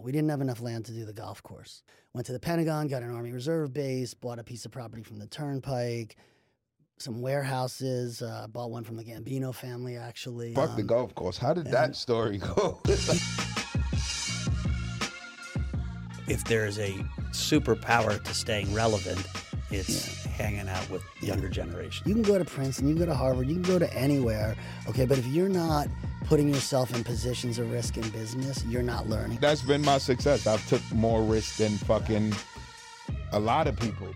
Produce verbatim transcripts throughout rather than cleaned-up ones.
We didn't have enough land to do the golf course. Went to the Pentagon, got an Army Reserve base, bought a piece of property from the Turnpike, some warehouses, uh, bought one from the Gambino family, actually. Fuck Um, the golf course. How did that story go? If there's a superpower to staying relevant, it's yeah. hanging out with younger generation. You can go to Princeton, you can go to Harvard, you can go to anywhere, okay? But if you're not putting yourself in positions of risk in business, you're not learning. That's been my success. I've took more risk than fucking a lot of people.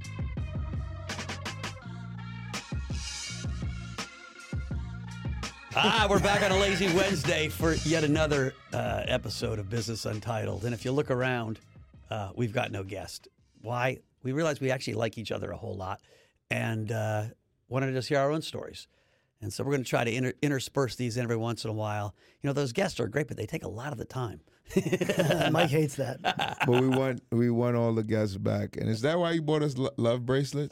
Ah, we're back on a lazy Wednesday for yet another uh, episode of Business Untitled. And if you look around, uh, we've got no guest. Why? We realized we actually like each other a whole lot and uh, wanted to just hear our own stories. And so we're going to try to inter- intersperse these in every once in a while. You know, those guests are great, but they take a lot of the time. Mike hates that. But we want we want all the guests back. And is that why you bought us lo- love bracelets?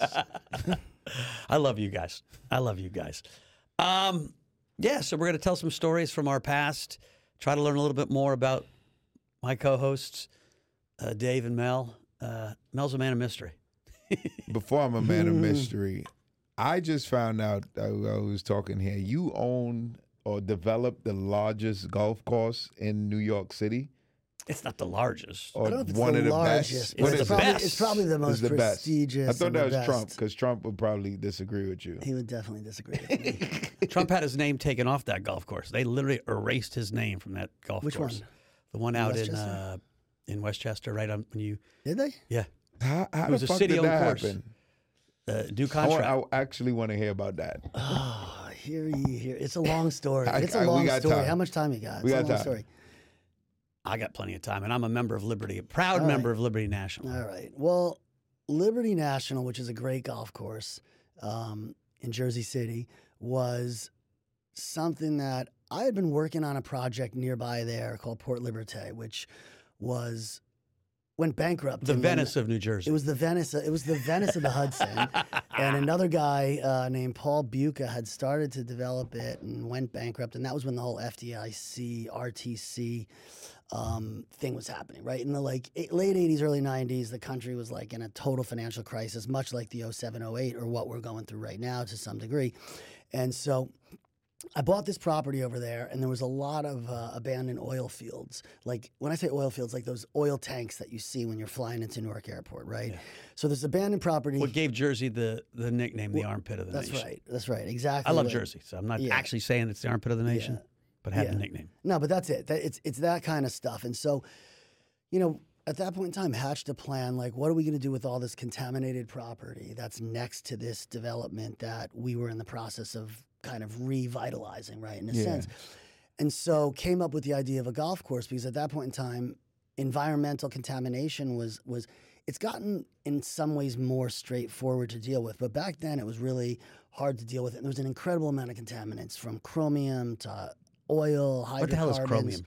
I love you guys. I love you guys. Um, yeah, so we're going to tell some stories from our past, try to learn a little bit more about my co-hosts, uh, Dave and Mel. Uh, Mel's a man of mystery. Before I'm a man of mystery, I just found out, I, I was talking here, you own or developed the largest golf course in New York City. It's not the largest. Or I don't know if it's one the of the largest. best. It's, What the is probably, it? it's probably the most It's the best. prestigious. I thought and that the was best. Trump, because Trump would probably disagree with you. He would definitely disagree with me. Trump had his name taken off that golf course. They literally erased his name from that golf Which course. one? The one out in Westchester? uh, in Westchester, right on when you. Did they? Yeah, How, how It was the a fuck did city-owned that course. happen? uh, due I, contract. want, I actually want to hear about that. Oh, here you hear. It's a long story. I- It's I- a we long got story. time. How much time you got? It's We a got long time. story. I got plenty of time, and I'm a member of Liberty, a proud All member right. of Liberty National. All right. Well, Liberty National, which is a great golf course um, in Jersey City, was something that I had been working on a project nearby there called Port Liberté, which was went bankrupt. The and then- Venice of New Jersey. It was the Venice. It was the Venice of the Hudson, and another guy uh, named Paul Buca had started to develop it and went bankrupt, and that was when the whole F D I C, R T C um, thing was happening, right? In the like eight, late eighties, early nineties, the country was like in a total financial crisis, much like the oh seven, oh eight, or what we're going through right now to some degree, and so. I bought this property over there, and there was a lot of uh, abandoned oil fields. Like, when I say oil fields, like those oil tanks that you see when you're flying into Newark Airport, right? Yeah. So there's abandoned property. What gave Jersey the, the nickname, the Well, armpit of the That's nation. right. That's right. Exactly. I love what- Jersey, so I'm not Yeah. actually saying it's the armpit of the nation, Yeah. but had Yeah. the nickname. No, but that's it. That, it's it's that kind of stuff. And so, you know, at that point in time, hatched a plan. Like, what are we going to do with all this contaminated property that's next to this development that we were in the process of kind of revitalizing, right? In a Yeah. sense. And so came up with the idea of a golf course because at that point in time, environmental contamination was was it's gotten in some ways more straightforward to deal with, but back then it was really hard to deal with. And there was an incredible amount of contaminants from chromium to oil, hydrocarbons. What the hell is chromium?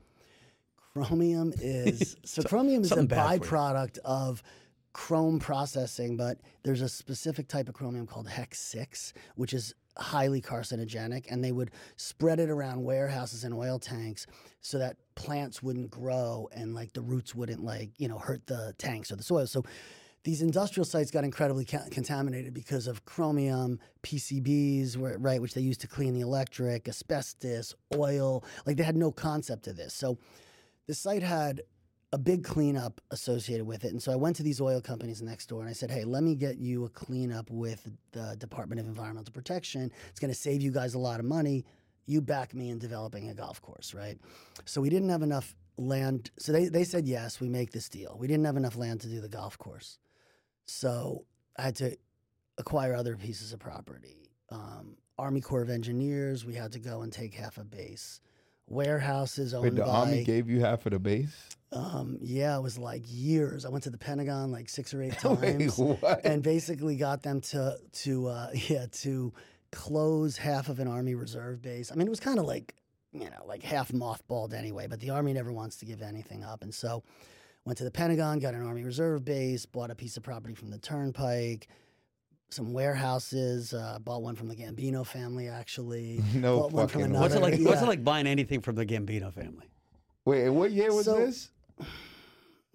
Chromium is so chromium is a something bad for you. byproduct of chrome processing, but there's a specific type of chromium called hex six, which is highly carcinogenic, and they would spread it around warehouses and oil tanks so that plants wouldn't grow and like the roots wouldn't like, you know, hurt the tanks or the soil. So these industrial sites got incredibly ca- contaminated because of chromium, P C Bs, where, right, which they used to clean the electric, asbestos, oil. Like they had no concept of this. So the site had a big cleanup associated with it. And so I went to these oil companies next door and I said, hey, let me get you a cleanup with the Department of Environmental Protection. It's going to save you guys a lot of money. You back me in developing a golf course, right? So we didn't have enough land. So they, they said, yes, we make this deal. We didn't have enough land to do the golf course. So I had to acquire other pieces of property. Um, Army Corps of Engineers, we had to go and take half a base. Warehouses owned Wait, the by... Army gave you half of the base? Um, yeah, it was like years. I went to the Pentagon like six or eight Wait, times, what? and basically got them to to uh, yeah to close half of an Army Reserve base. I mean, it was kind of like you know like half mothballed anyway, but the Army never wants to give anything up, and so went to the Pentagon, got an Army Reserve base, bought a piece of property from the Turnpike. Some warehouses, uh, bought one from the Gambino family, actually. No bought one from fucking way. another. What's it like? What's yeah. it like buying anything from the Gambino family? Wait, what year was So- this?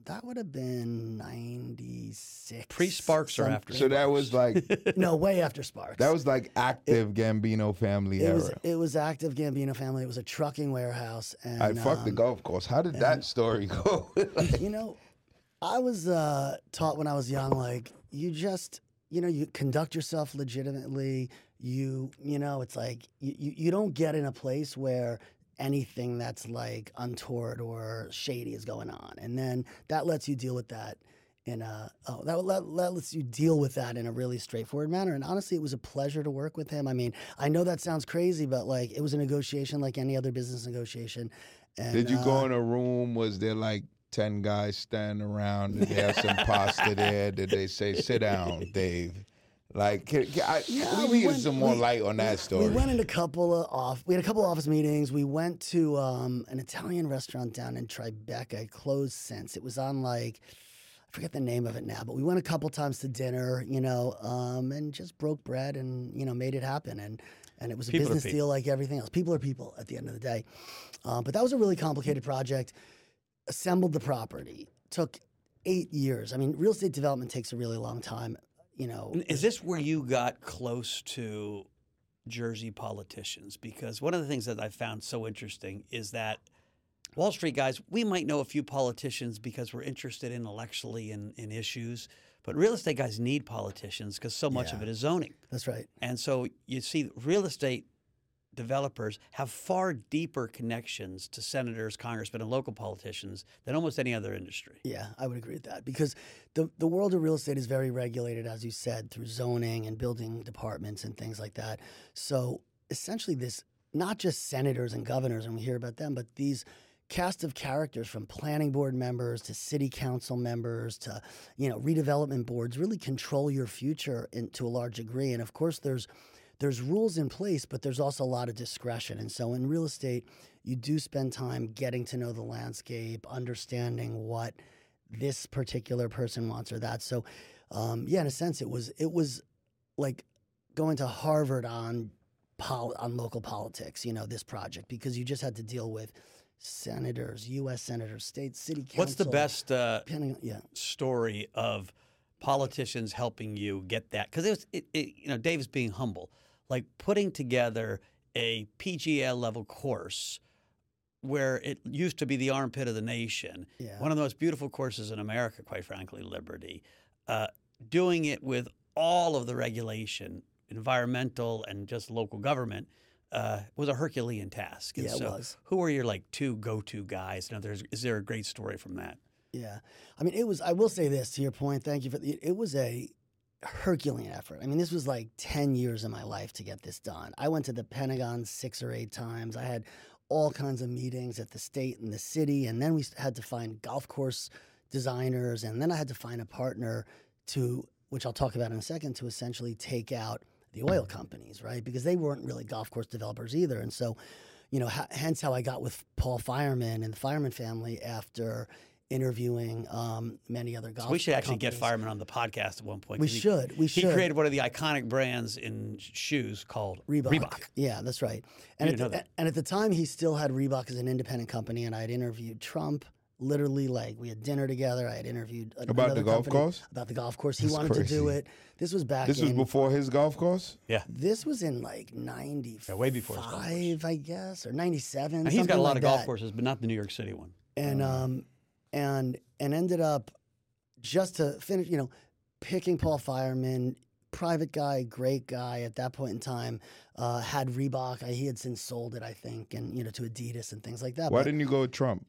that would have been ninety-six. Pre-Sparks or after? So that was like No, way after Sparks. that was like active Gambino family it era. was it was active Gambino family. It was a trucking warehouse, and I fucked the um, golf course. How did that story go? you know, I was uh, taught when I was young, like you just, you know, you conduct yourself legitimately. You, you know, it's like you, you, you don't get in a place where anything that's like untoward or shady is going on, and then that lets you deal with that in a oh that, that, that lets you deal with that in a really straightforward manner. And honestly, it was a pleasure to work with him. I mean, I know that sounds crazy, but like it was a negotiation like any other business negotiation. And, Did you uh, go in a room? Was there like ten guys standing around? Did they have some pasta there? Did they say, sit down, Dave? Like, can, can I, Yeah, we we needed went- some more we- light on that story. We went in a couple of off. We had a couple of office meetings. We went to um, an Italian restaurant down in Tribeca. It closed since. It was on like I forget the name of it now, but we went a couple times to dinner, you know, um, and just broke bread and you know made it happen. And and it was a People are business people. deal like everything else. People are people at the end of the day. Um, but that was a really complicated project. Assembled the property. Took eight years. I mean, real estate development takes a really long time. You know, Is this where you got close to Jersey politicians? Because one of the things that I found so interesting is that Wall Street guys, we might know a few politicians because we're interested intellectually in, in issues, but real estate guys need politicians because so much Yeah. of it is zoning. that's right. And so you see real estate developers have far deeper connections to senators, congressmen, and local politicians than almost any other industry. Yeah, I would agree with that because the the world of real estate is very regulated, as you said, through zoning and building departments and things like that. So essentially, this not just senators and governors, and we hear about them, but these cast of characters from planning board members to city council members to you know redevelopment boards really control your future in, to a large degree. And of course, there's there's rules in place, but there's also a lot of discretion. And so in real estate, you do spend time getting to know the landscape, understanding what this particular person wants or that. So, um, yeah, in a sense, it was it was like going to Harvard on pol- on local politics. You know, this project because you just had to deal with senators, U S senators, state, city council. What's the best uh, depending on, yeah. story of politicians helping you get that? Because it was, it, it, you know, Dave's being humble, like putting together a P G L level course where it used to be the armpit of the nation, Yeah. one of the most beautiful courses in America, quite frankly, Liberty, uh, doing it with all of the regulation, environmental and just local government, uh, was a Herculean task. And Yeah, it so was. who are your like two go-to guys? You know, there's, is there a great story from that? Yeah. I mean, it was, I will say this to your point. Thank you for it. It was a Herculean effort. I mean, this was like ten years of my life to get this done. I went to the Pentagon six or eight times. I had all kinds of meetings at the state and the city. And then we had to find golf course designers. And then I had to find a partner to, which I'll talk about in a second, to essentially take out the oil companies, right? Because they weren't really golf course developers either. And so, you know, ha- hence how I got with Paul Fireman and the Fireman family after interviewing um, many other golf So we should actually get companies. Fireman on the podcast at one point. We 'cause he- should. We He should. created one of the iconic brands in sh- shoes called Reebok. Reebok. Yeah, that's right. And didn't at, know the, that. and at the time, he still had Reebok as an independent company, and I had interviewed Trump. Literally, like we had dinner together. I had interviewed a- About another the golf company course? About the golf course. He That's wanted to do crazy. it. This was back. This was in, before his golf course? Yeah. This was in like ninety-five, Yeah, way before his golf course. I guess, or ninety-seven. Now, he's got something a lot like of golf that. courses, but not the New York City one. and um and and ended up just to finish, you know, picking Paul Fireman, private guy, great guy at that point in time. Uh, had Reebok. I, he had since sold it, I think, and you know, to Adidas and things like that. Why But, didn't you go with Trump?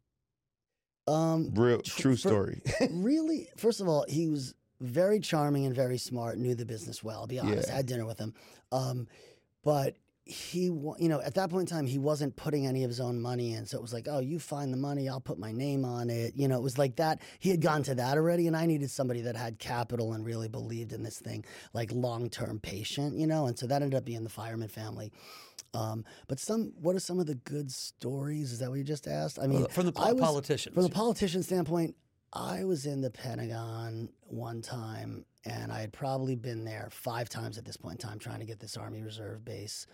um, Real, Tr- true for- story. really, first of all, he was very charming and very smart, knew the business well. I'll be honest. Yeah. I had dinner with him. Um, but he, wa- you know, at that point in time, he wasn't putting any of his own money in. So it was like, oh, you find the money, I'll put my name on it. You know, it was like that. He had gone to that already. And I needed somebody that had capital and really believed in this thing, like long-term patient, you know? And so that ended up being the Fireman family. Um, but some, what are some of the good stories? Is that what you just asked? I mean, Well, from the po- I was- politicians. From the politician standpoint, I was in the Pentagon one time, and I had probably been there five times at this point in time trying to get this Army Reserve base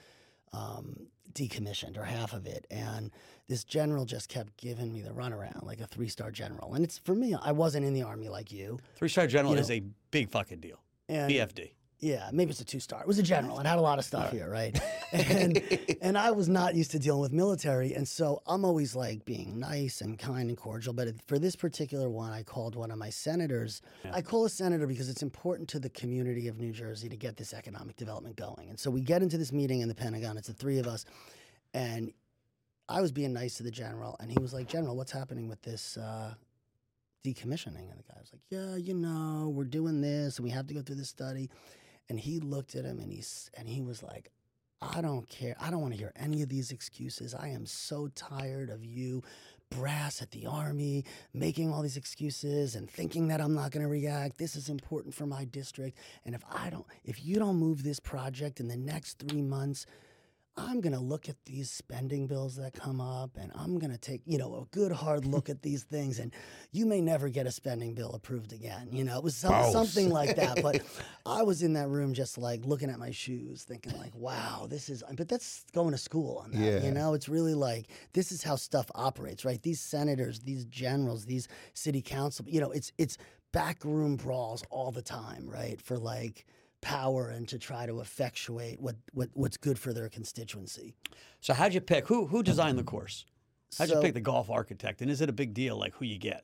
um, decommissioned, or half of it. And this general just kept giving me the runaround, like a three-star general. And it's for me, I wasn't in the Army like you. Three-star general You know, is a big fucking deal. And B F D. yeah, maybe it's a two-star. It was a general. It had a lot of stuff here, right? And and I was not used to dealing with military, and so I'm always like being nice and kind and cordial. But for this particular one, I called one of my senators. I call a senator because it's important to the community of New Jersey to get this economic development going. And so we get into this meeting in the Pentagon. It's the three of us, and I was being nice to the general, and he was like, "General, what's happening with this uh, decommissioning?" And the guy was like, "Yeah, you know, we're doing this, and we have to go through this study." And he looked at him, and he's and he was like, "I don't care. I don't want to hear any of these excuses. I am so tired of you, brass at the Army, making all these excuses and thinking that I'm not going to react. This is important for my district, and if I don't, if you don't move this project in the next three months." I'm going to look at these spending bills that come up, and I'm going to take, you know, a good hard look at these things, and you may never get a spending bill approved again. You know, it was some, Boss. something like that. But I was in that room just like looking at my shoes, thinking like, wow, this is, but that's going to school on that. Yeah. You know, it's really like, this is how stuff operates, right? These senators, these generals, these city council, you know, it's, it's backroom brawls all the time, right? For like, power and to try to effectuate what, what what's good for their constituency. So how'd you pick? Who who designed the course? How'd So- you pick the golf architect? And is it a big deal, like who you get?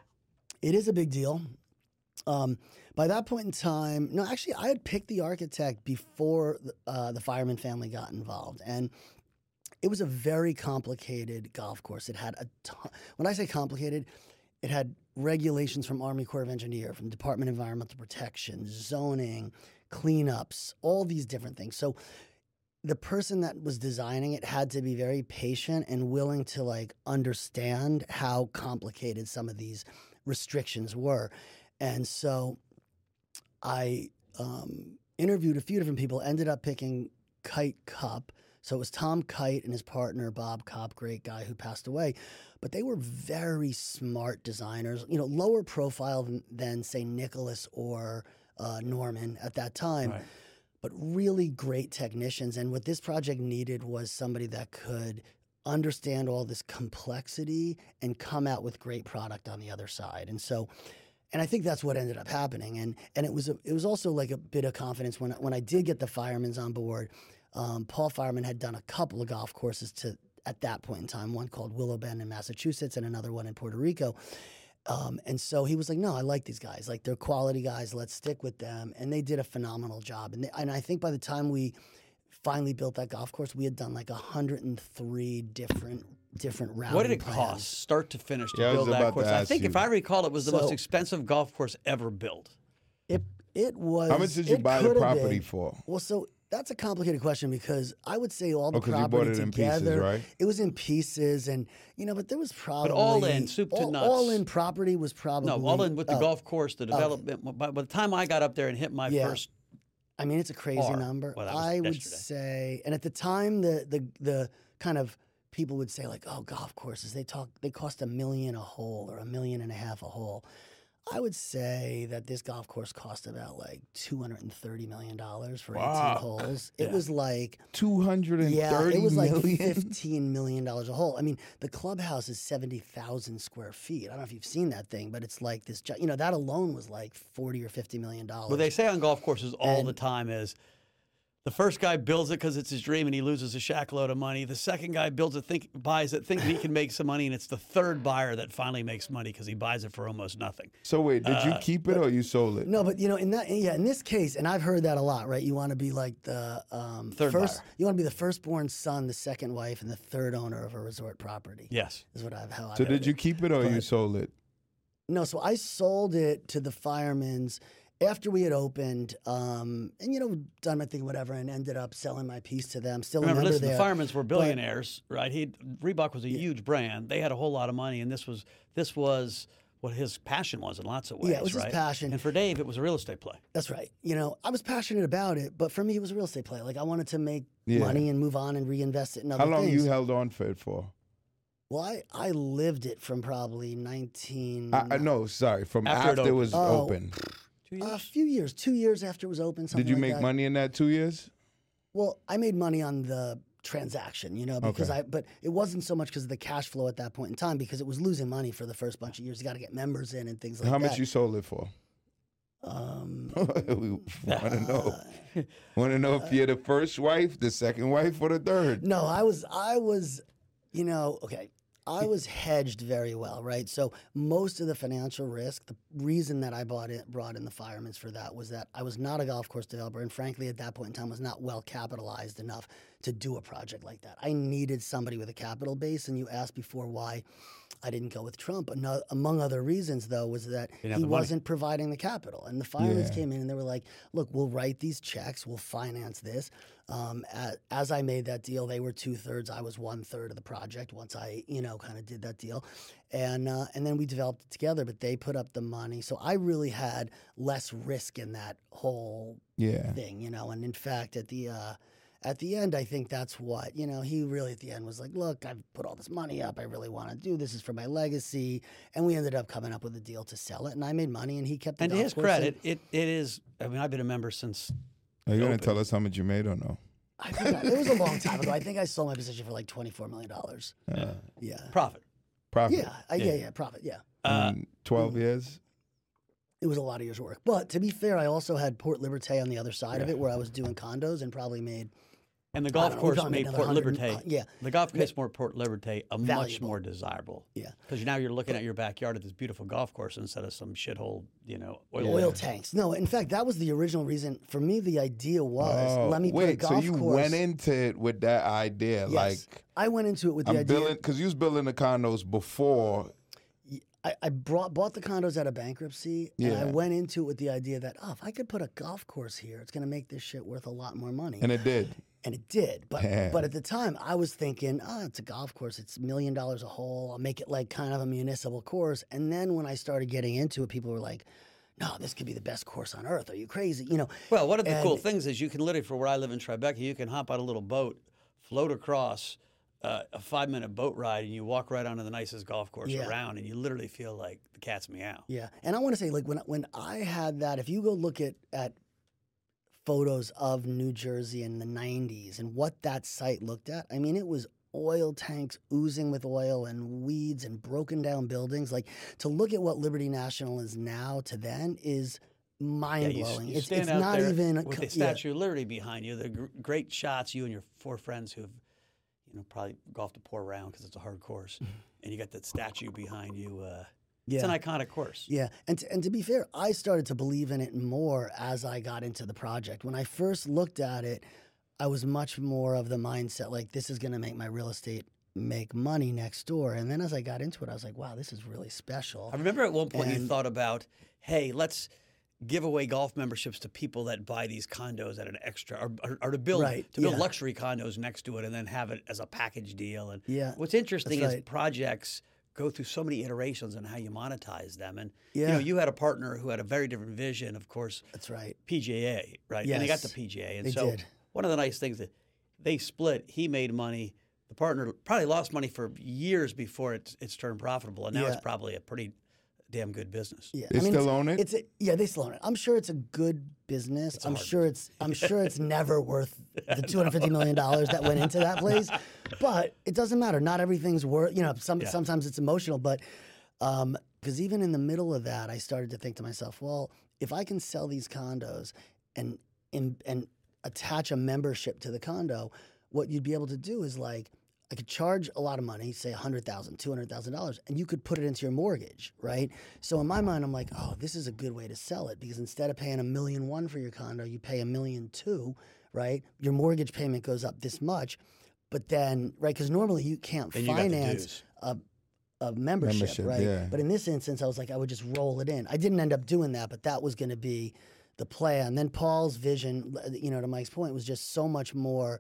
It is a big deal. Um, by that point in time, no, actually, I had picked the architect before uh, the Fireman family got involved, and it was a very complicated golf course. It had a ton. When I say complicated, it had regulations from Army Corps of Engineers, from Department of Environmental Protection, zoning, cleanups, all these different things. So the person that was designing it had to be very patient and willing to like understand how complicated some of these restrictions were. And so I um, interviewed a few different people, ended up picking Kite Cup. So it was Tom Kite and his partner, Bob Kopp, great guy who passed away. But they were very smart designers, you know, lower profile than, than say, Nicholas or uh, Norman at that time, Right. but really great technicians. And what this project needed was somebody that could understand all this complexity and come out with great product on the other side. And so, and I think that's what ended up happening. And and it was a, it was also like a bit of confidence when when I did get the Firemen's on board. Um, Paul Fireman had done a couple of golf courses to at that point in time, one called Willow Bend in Massachusetts and another one in Puerto Rico. Um, and so he was like, no, I like these guys. Like, they're quality guys. Let's stick with them. And they did a phenomenal job. And, they, and I think by the time we finally built that golf course, we had done like one hundred three different different routing What did it plans. cost, start to finish, to Yeah, I was build that about to course? I ask think, you. if I recall, it was the So- most expensive golf course ever built. It, it was. How much did you it buy the could have property been- for? Well, so that's a complicated question because I would say all the Oh, 'cause you property bought it in together, pieces, right? it was in pieces, and you know, but there was probably all in, soup to all, nuts. all in property was probably No, all in with the oh, golf course, the development. By, by the time I got up there and hit my Yeah. first, I mean, it's a crazy Or- number. well, that was I would yesterday. say, and at the time, the the the kind of people would say like, oh, golf courses, they talk, they cost a million a hole or a million and a half a hole. I would say that this golf course cost about like two hundred and thirty million dollars for Wow. eighteen holes. It Yeah. was like. Two hundred and Yeah, thirty it was like million? fifteen million dollars a hole. I mean, the clubhouse is seventy thousand square feet. I don't know if you've seen that thing, but it's like this, gi- you know, that alone was like forty or fifty million dollars. what they say on golf courses all And- the time is, the first guy builds it because it's his dream and he loses a shack load of money. The second guy builds it, think buys it, thinking he can make some money, and it's the third buyer that finally makes money because he buys it for almost nothing. So wait, did Uh, you keep it or you sold it? No, but you know, in that, yeah, in this case, and I've heard that a lot, right? You want to be like the um, Third first, buyer. you want to be the firstborn son, the second wife, and the third owner of a resort property. Yes. Is what I've how I've So heard did it. you keep it or you But- sold it? No, so I sold it to the Firemen's after we had opened, um, and you know, done my thing, whatever, and ended up selling my piece to them. Still Remember, remember listen, there. the Firemen's were billionaires, right? He Reebok was a huge brand. They had a whole lot of money, and this was this was what his passion was in lots of ways, Yeah, it was his right? passion. And for Dave, it was a real estate play. That's right. You know, I was passionate about it, but for me, it was a real estate play. Like I wanted to make Yeah. money and move on and reinvest it in other How long things. you held on for it for? Well, I, I lived it from probably nineteen. I, I no, sorry, from After it after, it was opened. Oh. open. Two A years? few years, two years after it was open. Something Did you like make that. money in that two years? Well, I made money on the transaction, you know, because Okay. I, but it wasn't so much because of the cash flow at that point in time, because it was losing money for the first bunch of years. You got to get members in and things like How that. much you sold it for? Um, we want to know. Want to know if you're the first wife, the second wife, or the third? no, I was, I was, you know, okay. I was hedged very well, right? So most of the financial risk, the reason that I bought it, brought in the Fireman's for that was that I was not a golf course developer, and frankly, at that point in time, was not well capitalized enough to do a project like that. I needed somebody with a capital base, and you asked before why I didn't go with Trump. Ano- Among other reasons, though, was that Didn't have he the money. wasn't providing the capital, and the Fireman's Yeah. came in and they were like, "Look, we'll write these checks, we'll finance this." Um, a- as I made that deal, they were two thirds. I was one third of the project. Once I, you know, kind of did that deal, and uh, and then we developed it together. But they put up the money, so I really had less risk in that whole Yeah. thing, you know. And in fact, at the uh, at the end, I think that's what, you know, he really at the end was like, "Look, I've put all this money up. I really want to do this. Is for my legacy." And we ended up coming up with a deal to sell it, and I made money, and he kept the And to golf his course, credit, it it is. I mean, I've been a member since. Are you gonna Open. tell us how much you made or no? I think I- it was a long time ago. I think I sold my position for like twenty-four million dollars. Uh, Yeah. Profit. profit. Yeah, I, yeah, Yeah. yeah, profit, yeah. Uh, In twelve years. It was a lot of years' work. But to be fair, I also had Port Liberté on the other side of Yeah. it, where I was doing condos and probably made and the I golf don't know, we course probably made another Port hundred- Liberté. uh, yeah. The golf course made Port Liberté a much Valuable. more desirable. Yeah. Because now you're looking at your backyard at this beautiful golf course instead of some shithole, you know, oil. oil tanks. No, in fact, that was the original reason. For me, the idea was Oh, let me wait, put a golf so you course. went into it with that idea, Yes. like I went into it with the I'm idea. building, because you was building the condos before. I, I brought bought the condos out of bankruptcy, and I Yeah. went into it with the idea that, oh, if I could put a golf course here, it's going to make this shit worth a lot more money. And it did. And it did. But Damn. but at the time, I was thinking, oh, it's a golf course. It's a million dollars a hole. I'll make it like kind of a municipal course. And then when I started getting into it, people were like, no, this could be the best course on earth. Are you crazy? You know. Well, one of the And- cool things is you can literally, for where I live in Tribeca, you can hop on a little boat, float across uh, a five minute boat ride, and you walk right onto the nicest golf course Yeah. around, and you literally feel like the cat's meow. Yeah. And I want to say, like, when when I had that, if you go look at at photos of New Jersey in the nineties and what that site looked at, I mean, it was oil tanks oozing with oil and weeds and broken down buildings. Like, to look at what Liberty National is now to then is Yeah, mind you, blowing. you it's stand it's out not there even a with co- the yeah. Statue of Liberty behind you. The gr- great shots, you and your four friends who have, you know, probably golfed a poor round because it's a hard course, and you got that statue behind you. Uh, Yeah. It's an iconic course. Yeah, and to, and to be fair, I started to believe in it more as I got into the project. When I first looked at it, I was much more of the mindset like, this is going to make my real estate make money next door. And then as I got into it, I was like, wow, this is really special. I remember at one point you And- thought about, hey, let's give away golf memberships to people that buy these condos at an extra, or, or, or to build Right, to build yeah. luxury condos next to it, and then have it as a package deal. And Yeah, what's interesting that's is right. projects go through so many iterations on how you monetize them. And you Yeah. know, you had a partner who had a very different vision, of course, That's right. P G A, right? And they got the Yes, P G A. And they so did. one of the nice things that they split, he made money. The partner probably lost money for years before it's it's turned profitable, and now it's Yeah. probably a pretty damn good business. Yeah, They still it's, own it? It's a, yeah, they still own it. I'm sure it's a good business. a I'm hard sure it's I'm sure it's never worth the two hundred fifty million dollars that went into that place. But it doesn't matter. Not everything's worth. You know, some Yeah. sometimes it's emotional. But because even in the middle of that, I started to think to myself, well, if I can sell these condos and and, and attach a membership to the condo, what you'd be able to do is like, I could charge a lot of money, say one hundred thousand dollars, two hundred thousand dollars, and you could put it into your mortgage, right? So in my mind, I'm like, oh, this is a good way to sell it, because instead of paying a million one for your condo, you pay a million two, right? Your mortgage payment goes up this much, but then, right, because normally you can't Then you got the finance dues. a, a membership, Membership, right? yeah. But in this instance, I was like, I would just roll it in. I didn't end up doing that, but that was going to be the plan. Then Paul's vision, you know, to Mike's point, was just so much more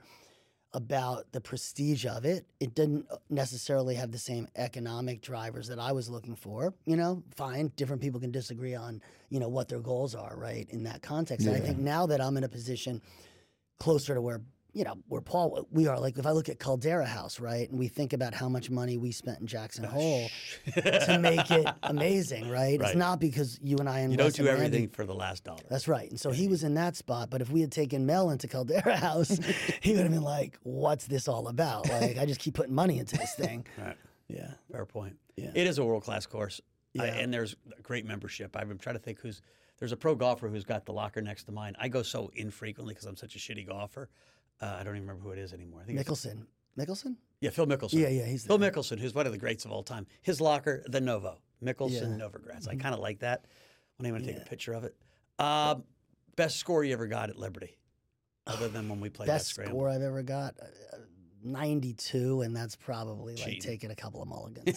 about the prestige of it. It didn't necessarily have the same economic drivers that I was looking for. You know, fine, different people can disagree on, you know, what their goals are, right, in that context. And I Yeah. think now that I'm in a position closer to where you know, where Paul, we are like, if I look at Caldera House, right, and we think about how much money we spent in Jackson Hole to make it amazing, right? Right. It's not because you and I and You don't Wes do and Randy- everything for the last dollar. That's right. And so he was in that spot. But if we had taken Mel into Caldera House, he would have been like, what's this all about? Like, I just keep putting money into this thing. Right. Yeah. Fair point. Yeah. It is a world class course, I- Yeah. and there's a great membership. I've been trying to think who's there's a pro golfer who's got the locker next to mine. I go so infrequently because I'm such a shitty golfer. Uh, I don't even remember who it is anymore. I think it's, Mickelson. Mickelson? yeah, Phil Mickelson. Yeah, yeah, he's Phil there. Mickelson, who's one of the greats of all time. His locker, the Novo, Mickelson Yeah. Mm-hmm. Novogratz. I kind of like that when I want to take Yeah. a picture of it. Um, best score you ever got at Liberty, other than when we played that Best scramble. score I've ever got? Uh, ninety-two, and that's probably like Cheating. taking a couple of mulligans.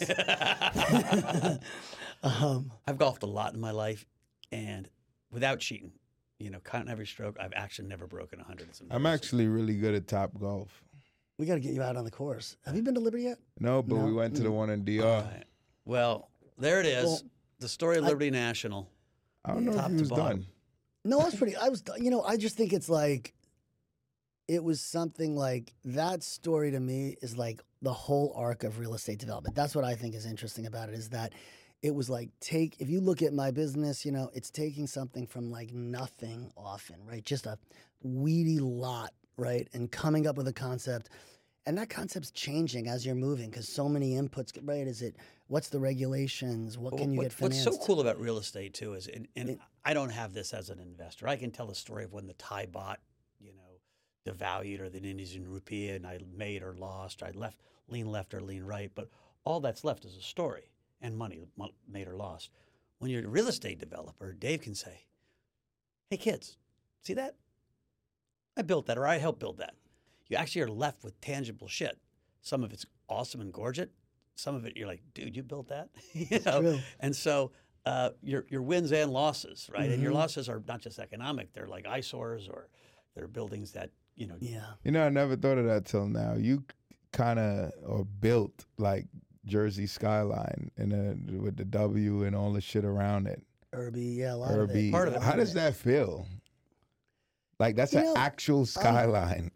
um, I've golfed a lot in my life, and without cheating, you know, counting every stroke, I've actually never broken a hundred. It's I'm embarrassing. actually really good at Top Golf. we got to get you out on the course. Have you been to Liberty yet? No, but No? we went to the one in D R. All right. Well, there it is. Well, the story of I- Liberty National. I don't know Top if he to was bottom. done. No, I was pretty. I was, you know, I just think it's like, it was something like that story to me is like the whole arc of real estate development. That's what I think is interesting about it is that it was like take, if you look at my business, you know, it's taking something from like nothing often, right? Just a weedy lot, right? And coming up with a concept. And that concept's changing as you're moving because so many inputs, right? Is it, what's the regulations? What can you What- get financed? What's so cool about real estate too is, and, and It- I don't have this as an investor. I can tell the story of when the Thai baht, you know, devalued, or the Indonesian rupiah, and I made or lost, or I left, lean left or lean right. But all that's left is a story and money mo- made or lost. When you're a real estate developer, Dave can say, "Hey kids, see that? I built that, or I helped build that." You actually are left with tangible shit. Some of it's awesome and gorgeous. Some of it you're like, dude, you built that? you know? True. And so uh, your your wins and losses, right? And your Mhm. losses are not just economic; they're like eyesores, or they're buildings that you know. Yeah. You know, I never thought of that till now. You kind of or built like Jersey skyline and uh, with the W and all the shit around it. Irby, yeah, a lot of Irby. it. Part of it. How does that feel? Like that's You an know, actual skyline.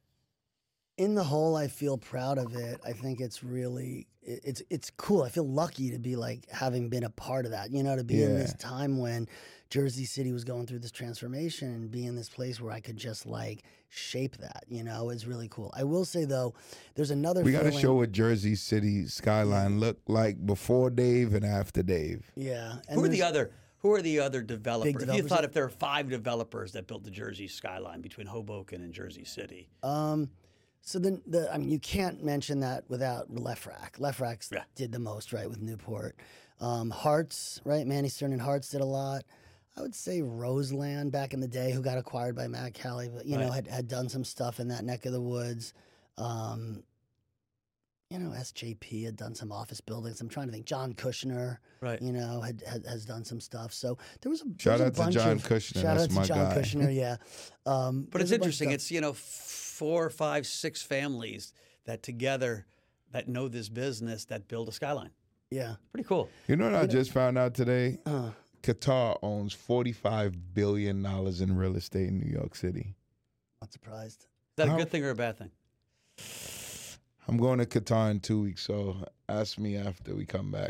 In the whole, I feel proud of it. I think it's really, it- it's it's cool. I feel lucky to be like having been a part of that. You know, to be in this Yeah. time when Jersey City was going through this transformation and be in this place where I could just like shape that. You know, is really cool. I will say though, there's another. We got to feeling- show what Jersey City skyline looked like before Dave and after Dave. Yeah. And Who are the there's- other? Who are the other developers? If you developers thought that- if there are five developers that built the Jersey skyline between Hoboken and Jersey City, Um, so then the I mean you can't mention that without Lefrak. Lefrak Yeah. did the most, right, with Newport. Um, Hearts, right? Manny Stern and Hearts did a lot. I would say Roseland back in the day, who got acquired by Matt Cali, but you know Right. had, had done some stuff in that neck of the woods. Um, you know, S J P had done some office buildings. I'm trying to think. John Kushner, right? you know, had, had has done some stuff. So there was a there Shout was a out to bunch John of- Kushner. Shout That's out to my John guy. Kushner, yeah. Um, But there's it's a bunch of interesting. stuff. It's you know four, five, six families that together that know this business that build a skyline. yeah. Pretty cool. You know what I You know- just found out today? Uh, Qatar owns forty-five billion dollars in real estate in New York City. not surprised. Is that a How- good thing or a bad thing? I'm going to Qatar in two weeks, so ask me after we come back.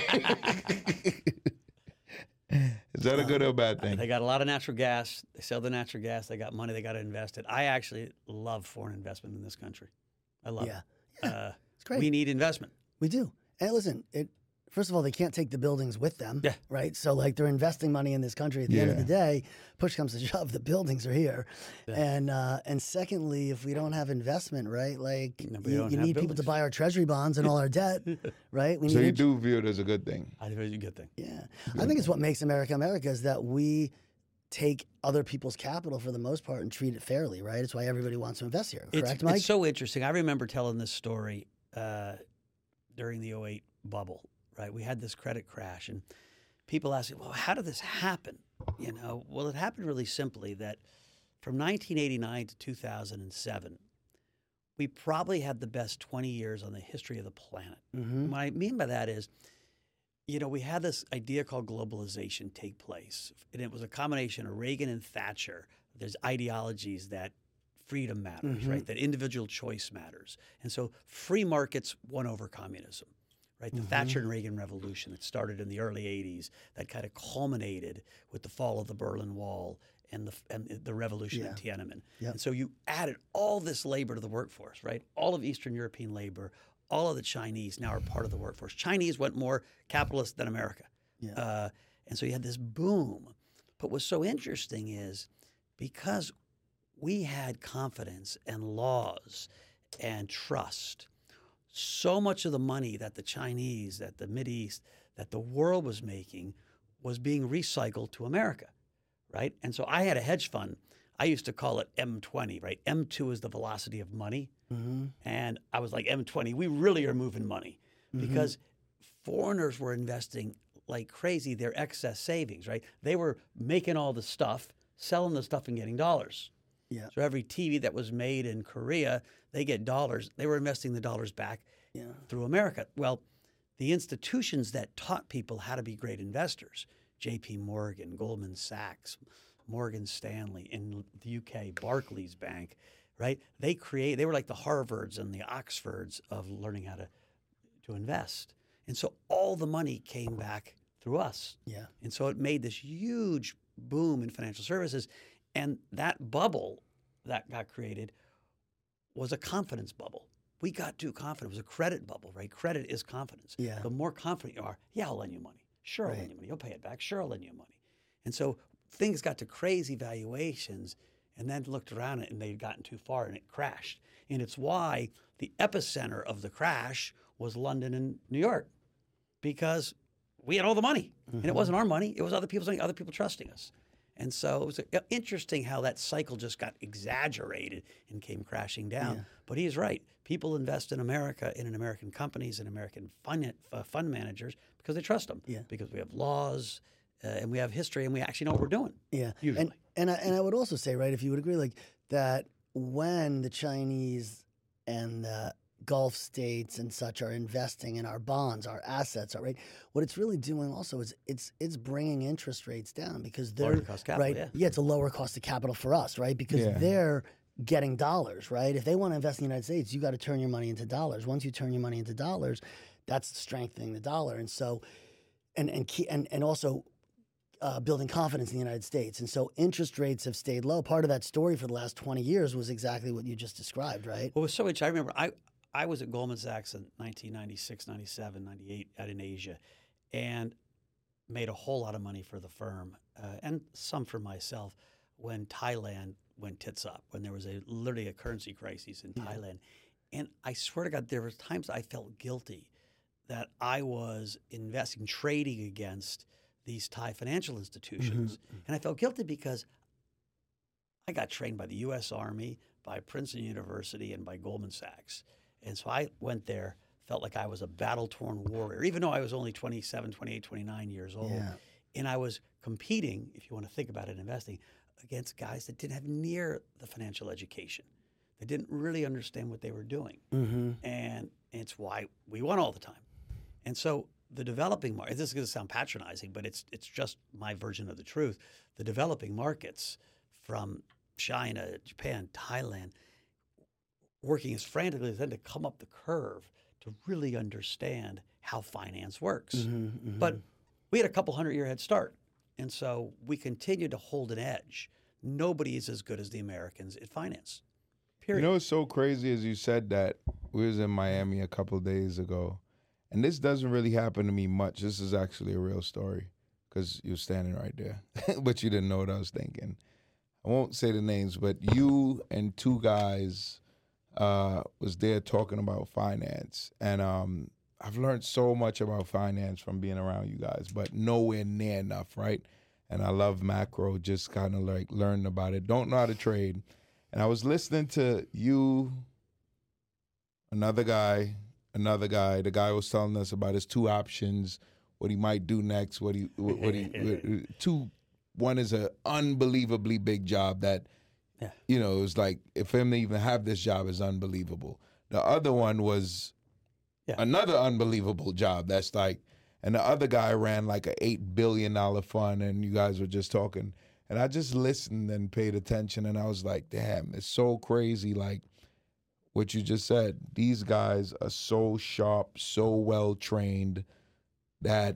Is that a good or a bad thing? They got a lot of natural gas. They sell the natural gas. They got money. They got to invest it. I actually love foreign investment in this country. I love Yeah. it. Uh, It's great. we need investment. We do. And listen, it first of all, they can't take the buildings with them. Yeah. Right. So like they're investing money in this country. At the end of the day, push comes to shove, the buildings are here. Yeah. And uh, and secondly, if we don't have investment, right, like No, we you, don't you have need people to buildings. buy our treasury bonds and all our debt, right? We So need you int- do view it as a good thing. I think it's a good thing. Yeah. I think it's what makes America America is that we take other people's capital for the most part and treat it fairly, right? It's why everybody wants to invest here. It's, Correct, Mike? it's so interesting. I remember telling this story uh, during the oh eight bubble, right? We had this credit crash, and people asked me, well, how did this happen? You know, well, it happened really simply that from nineteen eighty-nine to two thousand seven, we probably had the best twenty years on the history of the planet. Mhm. What I mean by that is, you know, we had this idea called globalization take place, and it was a combination of Reagan and Thatcher. There's ideologies that freedom matters, right? That individual choice matters. And so free markets won over communism, right? The Mm-hmm. Thatcher and Reagan revolution that started in the early eighties, that kind of culminated with the fall of the Berlin Wall and the, and the revolution Yeah. in Tiananmen. Yep. And so you added all this labor to the workforce, right? All of Eastern European labor, all of the Chinese now are part of the workforce. Chinese went more capitalist than America. Yeah. Uh, and so you had this boom. But what's so interesting is because we had confidence and laws and trust, so much of the money that the Chinese, that the Mideast, that the world was making was being recycled to America, right? And so I had a hedge fund. I used to call it M twenty, right? M two is the velocity of money. Mm-hmm. And I was like, M twenty, we really are moving money because foreigners were investing like crazy their excess savings, right? They were making all the stuff, selling the stuff and getting dollars. Yeah. So every T V that was made in Korea, they get dollars. They were investing the dollars back Yeah. through America. Well, the institutions that taught people how to be great investors, J P Morgan, Goldman Sachs, Morgan Stanley, in the U K, Barclays Bank, right? They create, they were like the Harvards and the Oxfords of learning how to, to invest. And so all the money came back through us. Yeah. And so it made this huge boom in financial services. And that bubble that got created was a confidence bubble. We got too confident. It was a credit bubble, right? Credit is confidence. Yeah. The more confident you are, yeah, I'll lend you money. Sure, I'll Right. lend you money. You'll pay it back. Sure, I'll lend you money. And so things got to crazy valuations and then looked around it and they'd gotten too far and it crashed. And it's why the epicenter of the crash was London and New York, because we had all the money. And it wasn't our money. It was other people's money, other people trusting us. And so it was uh, interesting how that cycle just got exaggerated and came crashing down. Yeah. But he's right. People invest in America, in American companies, and American fund, uh, fund managers because they trust them. Yeah. Because we have laws uh, and we have history and we actually know what we're doing. Yeah. Usually. And and I, and I would also say, right, if you would agree, like that when the Chinese and the Gulf states and such are investing in our bonds, our assets, are right. What it's really doing also is it's it's bringing interest rates down because they're Lower the cost of capital, right. yeah. it's a lower cost of capital for us, right? Because Yeah. they're getting dollars, right? If they want to invest in the United States, you got to turn your money into dollars. Once you turn your money into dollars, that's strengthening the dollar, and so and and key, and and also. Uh, building confidence in the United States. And so interest rates have stayed low. Part of that story for the last twenty years was exactly what you just described, right? What was so interesting, I remember I, I was at Goldman Sachs in nineteen ninety-six, ninety-seven, ninety-eight out in Asia and made a whole lot of money for the firm uh, and some for myself when Thailand went tits up, when there was a literally a currency crisis in Thailand. And I swear to God, there were times I felt guilty that I was investing, trading against these Thai financial institutions. And I felt guilty because I got trained by the U S Army, by Princeton University, and by Goldman Sachs. And so I went there, felt like I was a battle-torn warrior, even though I was only twenty-seven, twenty-eight, twenty-nine years old. Yeah. And I was competing, if you want to think about it, investing, against guys that didn't have near the financial education. They didn't really understand what they were doing. Mm-hmm. And it's why we won all the time. And so the developing markets, this is going to sound patronizing, but it's it's just my version of the truth. The developing markets from China, Japan, Thailand, working as frantically as then to come up the curve to really understand how finance works. Mm-hmm, mm-hmm. But we had a couple hundred year head start. And so we continue to hold an edge. Nobody is as good as the Americans at finance. Period. You know what's so crazy is you said that we was in Miami a couple of days ago, and this doesn't really happen to me much. This is actually a real story because you're standing right there, but you didn't know what I was thinking. I won't say the names, but you and two guys uh, was there talking about finance, and um, I've learned so much about finance from being around you guys, but nowhere near enough, right? And I love macro, just kind of like learning about it. Don't know how to trade. And I was listening to you, another guy, another guy. The guy was telling us about his two options, what he might do next, what he, what, what he, what, two. One is an unbelievably big job that, Yeah. you know, it was like, if him to even have this job is unbelievable. The other one was Yeah. another unbelievable job that's like, and the other guy ran like an eight billion dollars fund, and you guys were just talking. And I just listened and paid attention, and I was like, damn, it's so crazy. Like what you just said, these guys are so sharp, so well trained that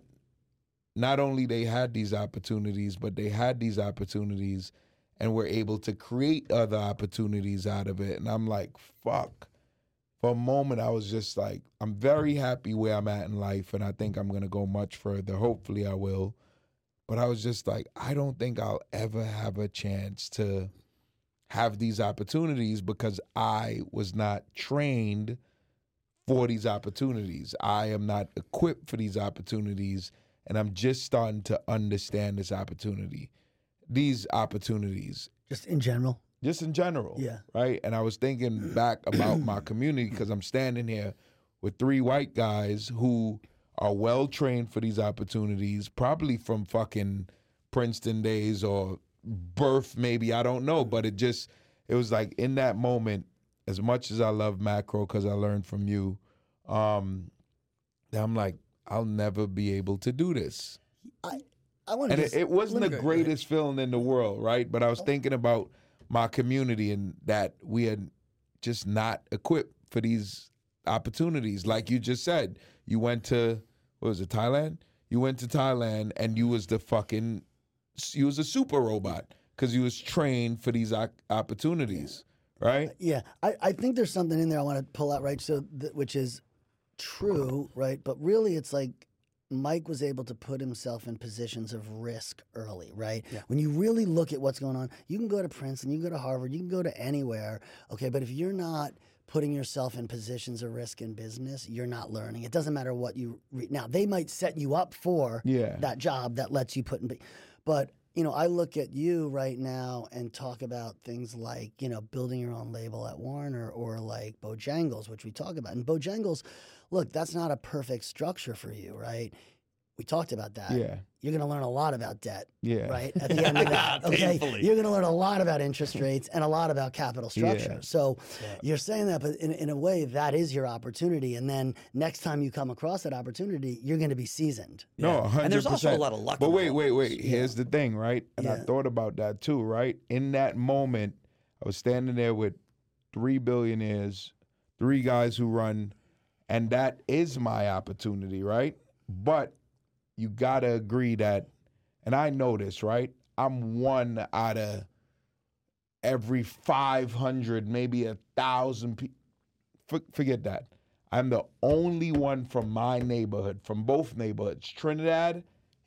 not only they had these opportunities, but they had these opportunities and were able to create other opportunities out of it. And I'm like, fuck. For a moment, I was just like, I'm very happy where I'm at in life, and I think I'm going to go much further. Hopefully I will. But I was just like, I don't think I'll ever have a chance to have these opportunities because I was not trained for these opportunities. I am not equipped for these opportunities, and I'm just starting to understand this opportunity, these opportunities. Just in general? Just in general. Yeah. Right? And I was thinking back about my community because I'm standing here with three white guys who are well trained for these opportunities, probably from fucking Princeton days or birth, maybe, I don't know. But it just, it was like in that moment, as much as I love macro because I learned from you, um, I'm like, I'll never be able to do this. I, I want to And just, it, it wasn't the let me go- greatest feeling in the world, right? But I was thinking about my community and that we had just not equipped for these opportunities. Like you just said, you went to, what was it, Thailand? You went to Thailand and you was the fucking, you was a super robot because you was trained for these op- opportunities, right? Yeah, I, I think there's something in there I want to pull out, right? So, th- which is true, right? But really, it's like Mike was able to put himself in positions of risk early, right? Yeah. When you really look at what's going on, you can go to Princeton, you can go to Harvard, you can go to anywhere, okay? But if you're not putting yourself in positions of risk in business, you're not learning. It doesn't matter what you read. Now, they might set you up for Yeah. that job that lets you put in, but you know, I look at you right now and talk about things like, you know, building your own label at Warner or like Bojangles, which we talk about. And Bojangles, look, that's not a perfect structure for you, right? We talked about that. Yeah. You're going to learn a lot about debt, Yeah. right? At the end of that, okay? Painfully. You're going to learn a lot about interest rates and a lot about capital structure. Yeah. So Yeah. you're saying that, but in, in a way, that is your opportunity. And then next time you come across that opportunity, you're going to be seasoned. No, Yeah. one hundred percent. And there's also a lot of luck But wait, involved. wait, wait. Here's the thing, right? And I Yeah. thought about that too, right? In that moment, I was standing there with three billionaires, three guys who run, and that is my opportunity, right? But you gotta agree that, and I know this, right? I'm one out of every five hundred, maybe a thousand people. For, forget that. I'm the only one from my neighborhood, from both neighborhoods, Trinidad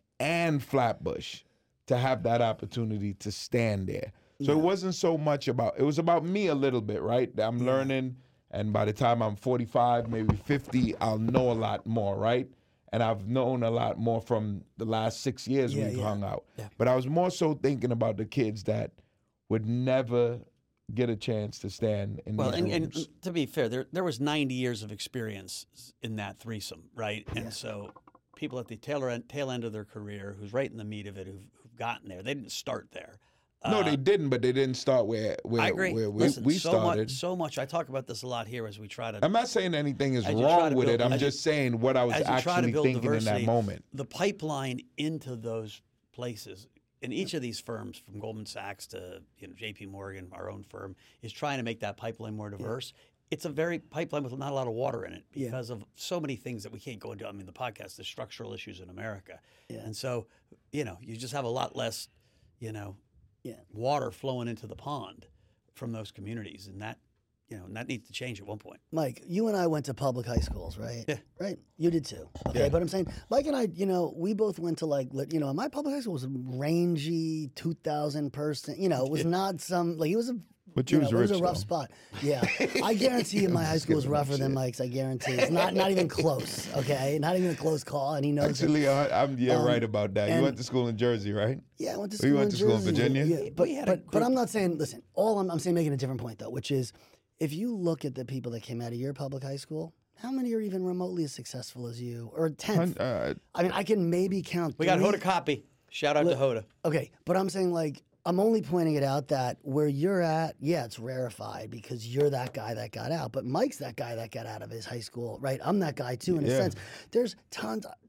and Flatbush, to have that opportunity to stand there. So it wasn't so much about, it was about me a little bit, right? I'm learning, and by the time I'm forty-five, maybe fifty, I'll know a lot more, right? And I've known a lot more from the last six years Yeah, we've yeah. hung out. Yeah. But I was more so thinking about the kids that would never get a chance to stand in Well, these and, and rooms. to be fair, there there was ninety years of experience in that threesome, right? And so people at the tail end, tail end of their career, who's right in the meat of it, who've, who've gotten there, they didn't start there. No, Uh, they didn't, but they didn't start where where, I agree. where we, Listen, we so started. much, so much. I talk about this a lot here as we try to. I'm not saying anything is As you try wrong to with build- it. I'm as you- just saying what I was as you try to actually build thinking in diversity, that moment. the pipeline into those places in each of these firms, from Goldman Sachs to you know J P Morgan, our own firm, is trying to make that pipeline more diverse. It's a very pipeline with not a lot of water in it Yeah. because of so many things that we can't go into. I mean, the podcast, the structural issues in America, Yeah. and so you know you just have a lot less, you know, Yeah. water flowing into the pond from those communities, and that you know and that needs to change at one point. Mike, you and I went to public high schools, right? Yeah. Right? You did too. Okay. Yeah. But I'm saying, Mike and I, you know, we both went to like, lit- you know, my public high school was a rangy two thousand person, you know, it was not some, like, it was a, But you know, was it was a rich, rough though. spot. Yeah. I guarantee you my high school was giving him rougher than shit. Mike's. I guarantee. It's not, not even close. Okay. Not even a close call. And he knows it. Actually, I, I'm yeah Um, right about that. You and- went to school in Jersey, right? Yeah, I went to Oh, school you went in to school in Jersey. Virginia? Yeah, but, We had a but, but group- I'm not saying, listen, all I'm, I'm saying making a different point though, which is if you look at the people that came out of your public high school, how many are even remotely as successful as you? Or tenth? Hun- uh, I mean, I can maybe count We got three. Hoda Copy. Shout out to Hoda. Okay, but I'm saying like, I'm only pointing it out that where you're at, yeah, it's rarefied because you're that guy that got out. But Mike's that guy that got out of his high school, right? I'm that guy too, in a Yeah. sense. There's tons.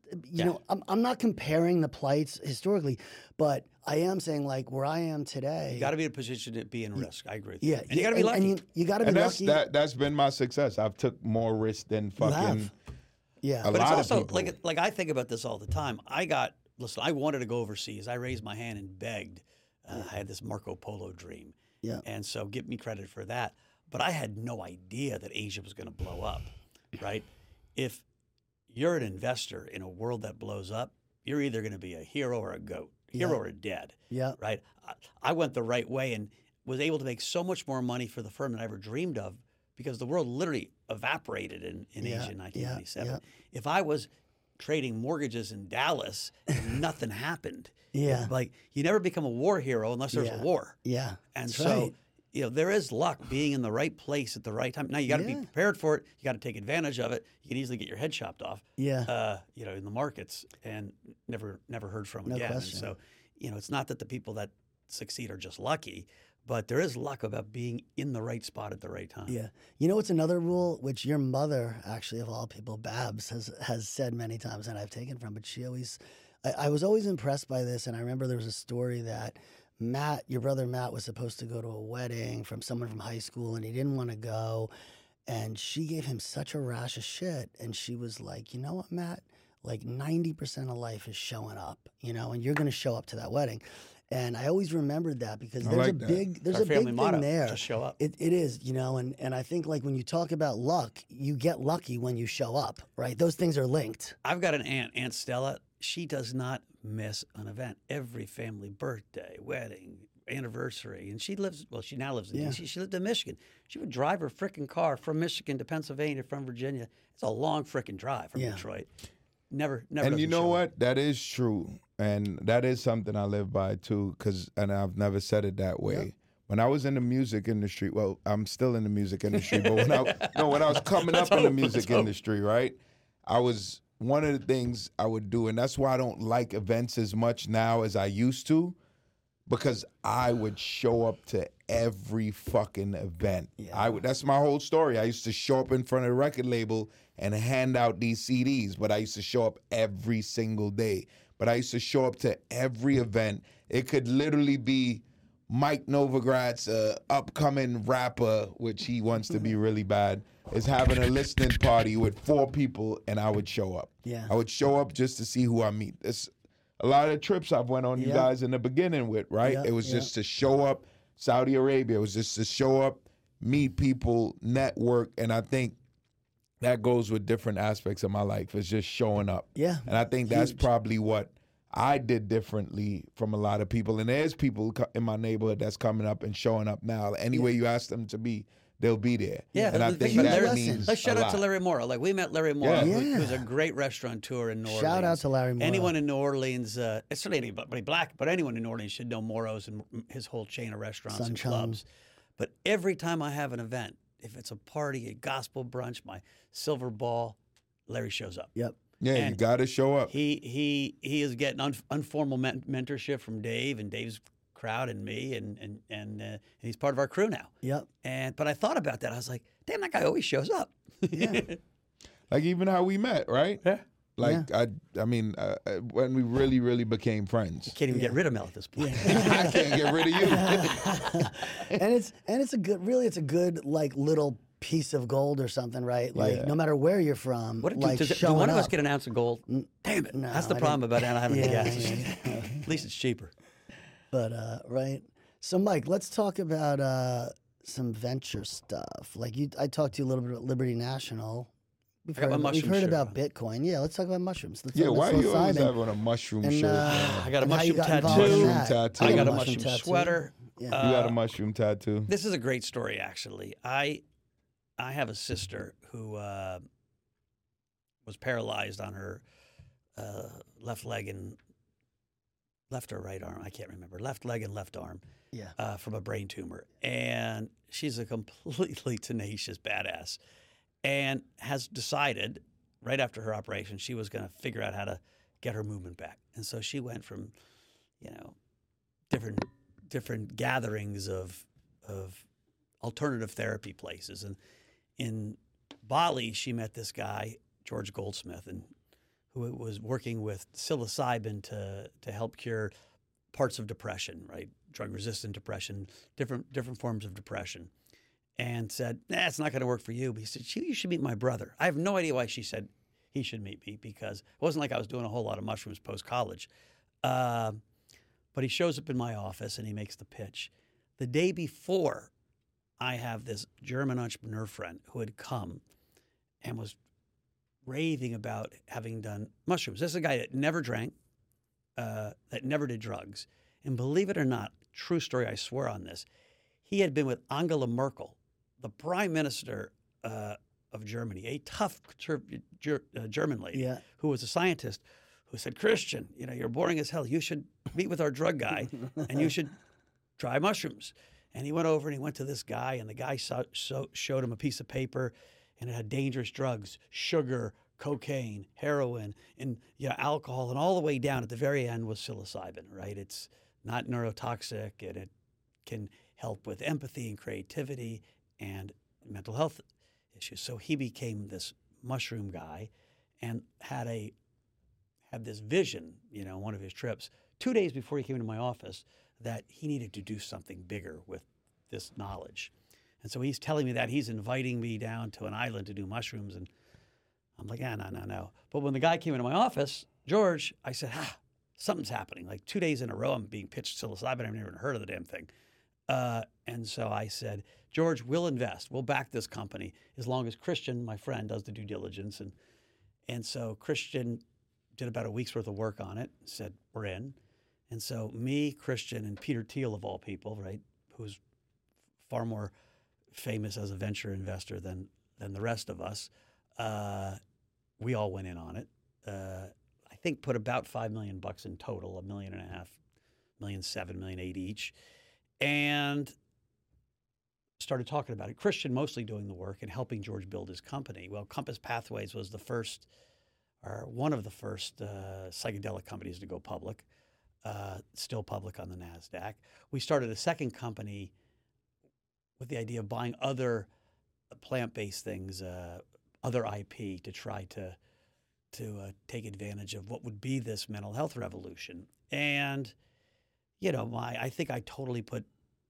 you Yeah. know, I'm I'm not comparing the plights historically, but I am saying like where I am today. You got to be in a position to be in risk. I agree with yeah, you. And you got to be lucky. And you, you got to be And that's lucky. that. That's been my success. I've took more risk than You fucking have. Yeah. a But it's lot also of people. like like I think about this all the time. I got listen. I wanted to go overseas. I raised my hand and begged. Uh, I had this Marco Polo dream, Yeah. and so give me credit for that. But I had no idea that Asia was going to blow up, right? If you're an investor in a world that blows up, you're either going to be a hero or a goat, hero Yeah. or dead, Yeah. right? I, I went the right way and was able to make so much more money for the firm than I ever dreamed of because the world literally evaporated in, in Yeah, Asia in nineteen yeah, ninety-seven. yeah. If I was trading mortgages in Dallas and nothing happened, Yeah. like you never become a war hero unless there's Yeah. a war. Yeah. And That's so, right. you know, there is luck being in the right place at the right time. Now you got to Yeah. be prepared for it. You got to take advantage of it. You can easily get your head chopped off. Yeah. Uh, you know, in the markets and never never heard from No again. question. And so, you know, it's not that the people that succeed are just lucky, but there is luck about being in the right spot at the right time. Yeah. You know what's another rule, which your mother, actually of all people, Babs, has has said many times, and I've taken from, but she always, I, I was always impressed by this, and I remember there was a story that Matt, your brother Matt, was supposed to go to a wedding from someone from high school, and he didn't want to go, and she gave him such a rash of shit, and she was like, you know what, Matt, like ninety percent of life is showing up, you know, and you're going to show up to that wedding. And I always remembered that because I there's like a that. big there's Our a big family motto, thing there. just show up. It, it is, you know, and, and I think like when you talk about luck, you get lucky when you show up, right? Those things are linked. I've got an aunt, Aunt Stella. She does not miss an event. Every family birthday, wedding, anniversary, and she lives. Well, she now lives in Yeah. D C. She lived in Michigan. She would drive her frickin' car from Michigan to Pennsylvania, from Virginia. It's a long frickin' drive from Yeah. Detroit. Never, never. And you doesn't know show up. what? That is true, and that is something I live by too. Cause, and I've never said it that way. Yep. When I was in the music industry, well, I'm still in the music industry, but when I no, when I was coming Let's up in the hope, music let's hope. industry, right? I was one of the things I would do, and that's why I don't like events as much now as I used to, because I would show up to every fucking event. Yeah. I would. That's my whole story. I used to show up in front of the record label and hand out these C Ds, but I used to show up every single day. But I used to show up to every event. It could literally be Mike Novogratz, uh, upcoming rapper, which he wants to be really bad, is having a listening party with four people, and I would show up. Yeah. I would show up just to see who I meet. It's a lot of trips I've went on you Yeah. guys in the beginning with, right? Yeah, It was yeah. just to show up. Saudi Arabia, it was just to show up, meet people, network, and I think that goes with different aspects of my life. It's just showing up. Yeah. And I think that's Huge. probably what I did differently from a lot of people. And there's people co- in my neighborhood that's coming up and showing up now. Any way you ask them to be, they'll be there. Yeah, and I the think thing about that Larry- means Let's shout a out to lot. Larry Morrow. Like we met Larry Morrow, Yeah. who, Yeah. who's a great restaurateur in New Orleans. Shout out to Larry Morrow. Anyone in New Orleans, uh, it's certainly anybody black, but anyone in New Orleans should know Morrow's and his whole chain of restaurants and Sunshine. clubs. But every time I have an event, if it's a party, a gospel brunch, my silver ball, Larry shows up. Yep. Yeah, you and got to show up. He he he is getting un, informal men- mentorship from Dave and Dave's crowd and me, and and and, uh, and he's part of our crew now. Yep. And but I thought about that. I was like, damn, that guy always shows up. Yeah. Like even how we met, right? Yeah. Like I, I mean, uh, uh, when we really, really became friends. Can't even get rid of Mel at this point. I can't get rid of you. and it's and it's a good really it's a good like little piece of gold or something, right? Like Yeah. no matter where you're from, What like does, do showing one of up. us get an ounce of gold? Damn it! no, That's the I problem about having the Yeah, gas. yeah. At least it's cheaper. But uh, right. So Mike, let's talk about uh, some venture stuff. Like you, I talked to you a little bit about Liberty National. We've I got my heard, we've mushroom heard shirt about on. Bitcoin. Yeah, let's talk about mushrooms. Let's Yeah, let's, why let's you always dive in. have on a mushroom And, shirt? uh, man? I got a and how you mushroom got involved in tattoo. that. Tattoo. I You got a mushroom mushroom tattoo. sweater. Yeah. You Uh, got a mushroom tattoo. This is a great story, actually. I I have a sister who uh, was paralyzed on her uh, left leg and left or right arm. I can't remember. Left leg and left arm Yeah. uh, from a brain tumor, and she's a completely tenacious badass, and has decided right after her operation she was going to figure out how to get her movement back, and so she went from, you know, different different gatherings of of alternative therapy places, and in Bali she met this guy George Goldsmith, and who who was working with psilocybin to to help cure parts of depression, right? Drug-resistant depression, different different forms of depression, and said, nah, it's not going to work for you. But he said, you should meet my brother. I have no idea why she said he should meet me, because it wasn't like I was doing a whole lot of mushrooms post-college. Uh, but he shows up in my office and he makes the pitch. The day before, I have this German entrepreneur friend who had come and was raving about having done mushrooms. This is a guy that never drank, uh, that never did drugs. And believe it or not, true story, I swear on this, he had been with Angela Merkel, the prime minister uh, of Germany, a tough conservative ger- uh, German lady Yeah. who was a scientist who said, Christian, you know, you're boring as hell. You should meet with our drug guy and you should try mushrooms. And he went over and he went to this guy, and the guy saw, so, showed him a piece of paper, and it had dangerous drugs, sugar, cocaine, heroin, and you know, alcohol, and all the way down at the very end was psilocybin, right? It's not neurotoxic, and it can help with empathy and creativity and mental health issues. So he became this mushroom guy and had a had this vision, you know, one of his trips, two days before he came into my office, that he needed to do something bigger with this knowledge. And so he's telling me that. He's inviting me down to an island to do mushrooms. And I'm like, ah, no, no, no. But when the guy came into my office, George, I said, ah, something's happening. Like two days in a row, I'm being pitched psilocybin. I've never even heard of the damn thing. Uh, and so I said, George, we'll invest. We'll back this company as long as Christian, my friend, does the due diligence. And, and so Christian did about a week's worth of work on it, said, we're in. And so me, Christian, and Peter Thiel, of all people, right, who's far more famous as a venture investor than than the rest of us, uh, we all went in on it. Uh, I think put about five million bucks in total, a million and a half, million seven, million eight each, and started talking about it. Christian mostly doing the work and helping George build his company. Well, Compass Pathways was the first, or one of the first uh, psychedelic companies to go public. Uh, still public on the NASDAQ. We started a second company with the idea of buying other plant-based things, uh, other I P, to try to to uh, take advantage of what would be this mental health revolution. And, you know, my I think I totally put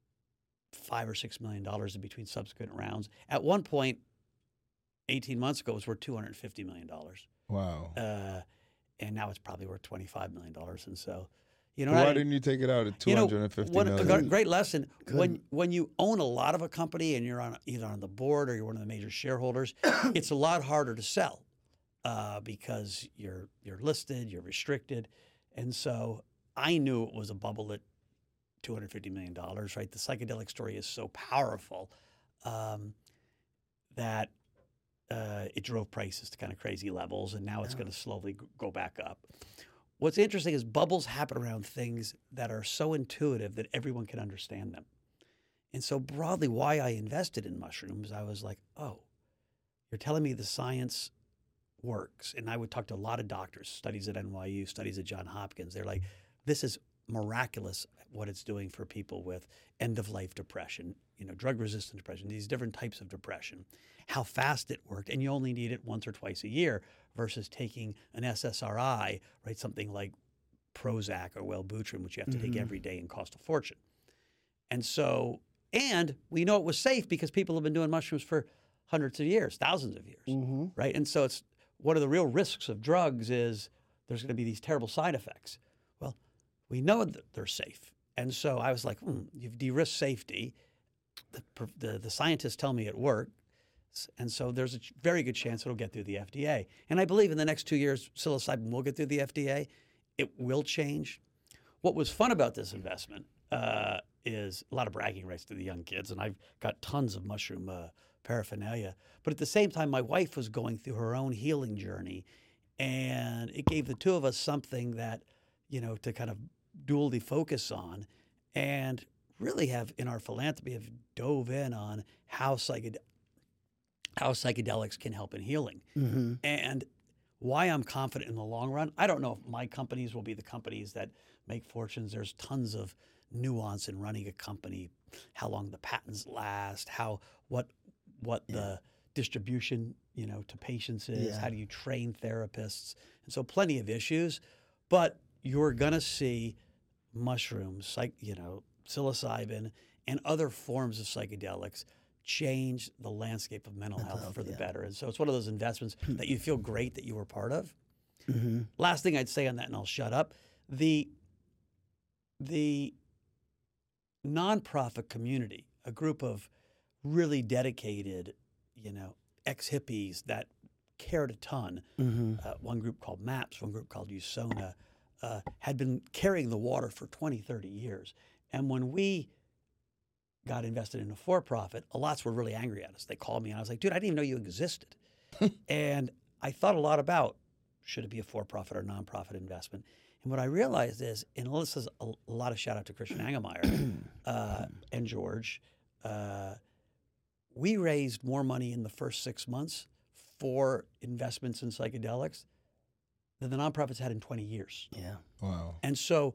five or six million dollars in between subsequent rounds. At one point, eighteen months ago, it was worth two hundred fifty million dollars. Wow. Uh, and now it's probably worth twenty-five million dollars. And so, you know, Why I, didn't you take it out at two you know, hundred fifty what, million? a great lesson. Good. When when you own a lot of a company and you're on either on the board or you're one of the major shareholders, it's a lot harder to sell uh, because you're you're listed, you're restricted, and so I knew it was a bubble at two hundred fifty million dollars. Right, the psychedelic story is so powerful um, that uh, it drove prices to kind of crazy levels, and now it's going to slowly g- go back up. What's interesting is bubbles happen around things that are so intuitive that everyone can understand them. And so broadly, why I invested in mushrooms, I was like, oh, you're telling me the science works. And I would talk to a lot of doctors, studies at N Y U, studies at Johns Hopkins. They're like, this is miraculous what it's doing for people with end-of-life depression, you know, drug-resistant depression, these different types of depression, how fast it worked. And you only need it once or twice a year versus taking an S S R I, right, something like Prozac or Wellbutrin, which you have to Mm-hmm. take every day and cost a fortune. And so, and we know it was safe because people have been doing mushrooms for hundreds of years, thousands of years, Mm-hmm. right? And so it's one of the real risks of drugs is there's going to be these terrible side effects. Well, we know that they're safe. And so I was like, hmm, you've de-risked safety. The, the, the scientists tell me it works. And so there's a ch- very good chance it'll get through the F D A. And I believe in the next two years, psilocybin will get through the F D A. It will change. What was fun about this investment uh, is a lot of bragging rights to the young kids. And I've got tons of mushroom uh, paraphernalia. But at the same time, my wife was going through her own healing journey. And it gave the two of us something that, you know, to kind of dually focus on and really have, in our philanthropy, have dove in on how psychedelics how psychedelics can help in healing. Mm-hmm. And why I'm confident in the long run, I don't know if my companies will be the companies that make fortunes. There's tons of nuance in running a company, how long the patents last, how what what Yeah. the distribution, you know, to patients is? Yeah. How do you train therapists? And so plenty of issues, but you're going to see mushrooms, psych, you know, psilocybin and other forms of psychedelics change the landscape of mental, Mental health, health, for the yeah. better. And so it's one of those investments that you feel great that you were part of. Mm-hmm. Last thing I'd say on that, and I'll shut up. The the nonprofit community, a group of really dedicated, you know, ex-hippies that cared a ton. Mm-hmm. Uh, one group called MAPS, one group called USONA, uh, had been carrying the water for twenty, thirty years. And when we got invested in a for-profit, a lots were really angry at us. They called me and I was like, dude, I didn't even know you existed. And I thought a lot about, should it be a for-profit or nonprofit investment? And what I realized is, and this is a, a lot of shout out to Christian Angemeyer uh, and George, uh, we raised more money in the first six months for investments in psychedelics than the nonprofits had in twenty years. Yeah. Wow. And so,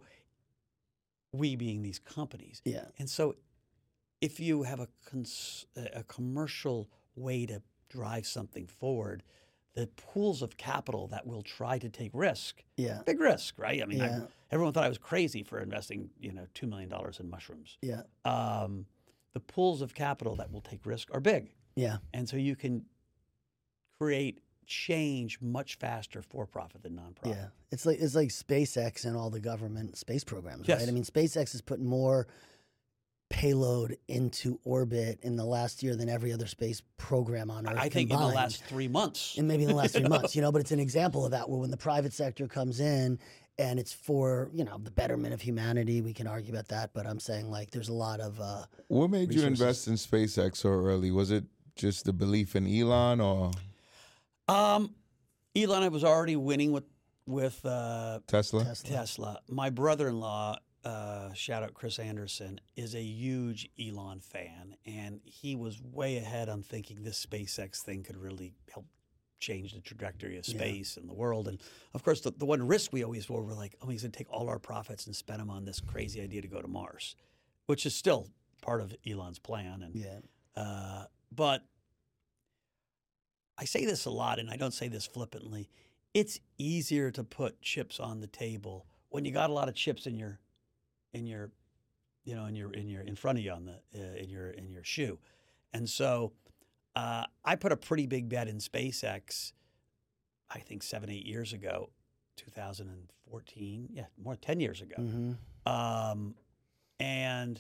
we being these companies. Yeah. And so, if you have a, cons- a commercial way to drive something forward, the pools of capital that will try to take risk, Yeah. big risk, right? I mean, I, Yeah. everyone thought I was crazy for investing, you know, two million dollars in mushrooms. Yeah. Um, the pools of capital that will take risk are big. Yeah. And so you can create change much faster for profit than nonprofit. Yeah, it's like it's like SpaceX and all the government space programs, Yes. right? I mean, SpaceX has put more payload into orbit in the last year than every other space program on Earth I think in combined. the last three months. and maybe in the last three You know? months, you know. But it's an example of that, where when the private sector comes in and it's for, you know, the betterment of humanity, we can argue about that. But I'm saying, like, there's a lot of uh, What made you resources. invest in SpaceX so early? Was it just the belief in Elon, or Um, Elon was already winning with with uh, Tesla? Tesla. Tesla. My brother-in-law, uh, shout out Chris Anderson, is a huge Elon fan, and he was way ahead on thinking this SpaceX thing could really help change the trajectory of Yeah. space and the world. And of course, the, the one risk we always were, we're like, oh, he's going to take all our profits and spend them on this crazy idea to go to Mars, which is still part of Elon's plan. And Yeah. uh, but I say this a lot, and I don't say this flippantly. It's easier to put chips on the table when you got a lot of chips in your, in your, you know, in your in your in front of you on the uh, in your in your shoe, and so uh, I put a pretty big bet in SpaceX. I think seven eight years ago, two thousand fourteen, yeah, more ten years ago, hmm um, and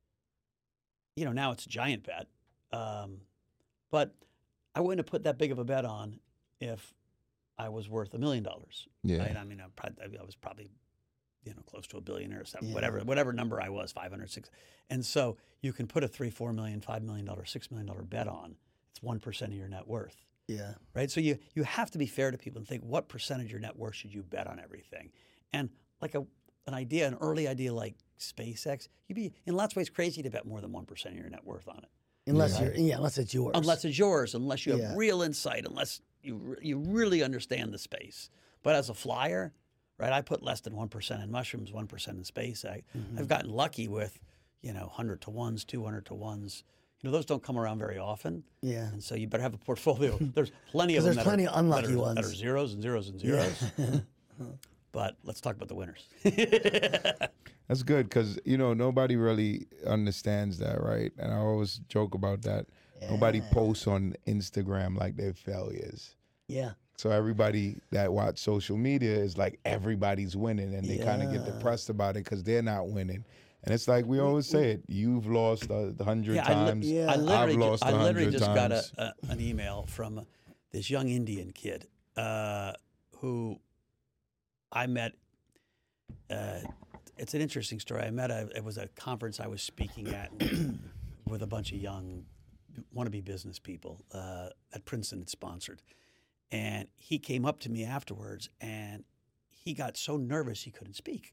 you know now it's a giant bet, um, but I wouldn't have put that big of a bet on if I was worth a million dollars. Yeah. Right? I mean, I, probably, I was probably, you know, close to a billionaire or something, Yeah. whatever, whatever number I was, five hundred, six. And so you can put a three, four million, five million dollar, six million dollar bet on. It's one percent of your net worth, Yeah. right? So you you have to be fair to people and think, what percentage of your net worth should you bet on everything? And like a an idea, an early idea like SpaceX, you'd be in lots of ways crazy to bet more than one percent of your net worth on it. Unless Yeah. you're, yeah, unless it's yours. Unless it's yours, unless you have Yeah. real insight, unless you re- you really understand the space. But as a flyer, right, I put less than one percent in mushrooms, one percent in space. I, Mm-hmm. I've gotten lucky with, you know, one hundred to ones, two hundred to ones. You know, those don't come around very often. Yeah. And so you better have a portfolio. There's plenty of 'Cause them there's that, plenty are, of unlucky that, are, ones. that are zeros and zeros and zeros. But let's talk about the winners. That's good because, you know, nobody really understands that, right? And I always joke about that. Nobody Yeah. posts on Instagram like their failures. Yeah. So everybody that watch social media is like everybody's winning, and they kind of get Yeah. depressed about it because they're not winning. And it's like we always say it: you've lost a hundred Yeah, I, li- times. Yeah. I I've literally, ju- lost I a literally hundred just got times. a, a, an email from this young Indian kid uh, who I met. Uh, it's an interesting story. I met a, it was a conference I was speaking at with a bunch of young wannabe business people uh, that Princeton had sponsored. And he came up to me afterwards and he got so nervous he couldn't speak.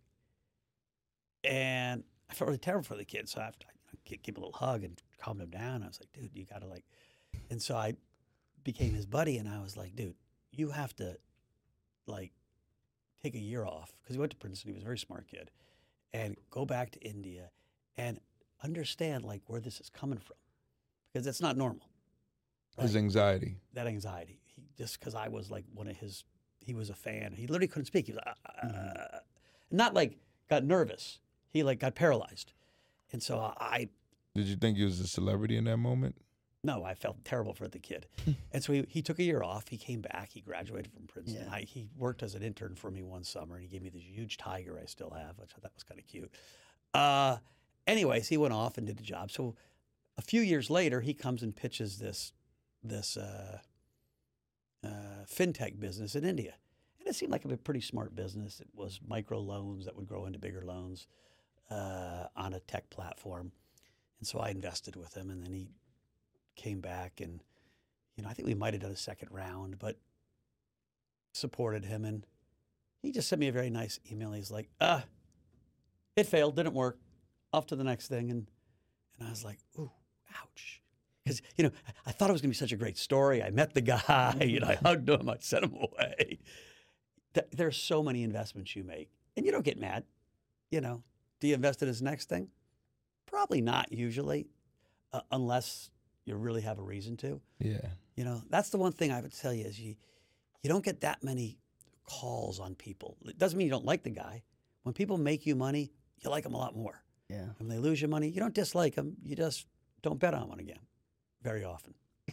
And I felt really terrible for the kid. So I have to give him a little hug and calm him down. I was like, dude, you got to like, and so I became his buddy and I was like, dude, you have to like take a year off because he went to Princeton. He was a very smart kid and go back to India and understand like where this is coming from because it's not normal. His anxiety. that anxiety. He just because I was like one of his. He was a fan. He literally couldn't speak. He was uh, Mm-hmm. not like got nervous. He like got paralyzed, and so I Did you think he was a celebrity in that moment? no, I felt terrible for the kid, and so he, he took a year off. He came back. He graduated from Princeton. Yeah. I, he worked as an intern for me one summer, and he gave me this huge tiger I still have, which I thought was kind of cute. Uh, anyways, he went off and did the job. So a few years later, he comes and pitches this this. Uh, Uh, fintech business in India. And it seemed like a pretty smart business. It was micro loans that would grow into bigger loans uh, on a tech platform. And so I invested with him, and then he came back and, you know, I think we might have done a second round, but supported him. And he just sent me a very nice email. He's like, ah, it failed, didn't work. Off to the next thing. And, and I was like, ooh, ouch. Because, you know, I thought it was going to be such a great story. I met the guy, you know, I hugged him, I sent him away. Th- There's so many investments you make, and you don't get mad. You know, do you invest in his next thing? Probably not usually, uh, unless you really have a reason to. Yeah. You know, that's the one thing I would tell you is you, you don't get that many calls on people. It doesn't mean you don't like the guy. When people make you money, you like them a lot more. Yeah. When they lose you money, you don't dislike them. You just don't bet on one again. Very often.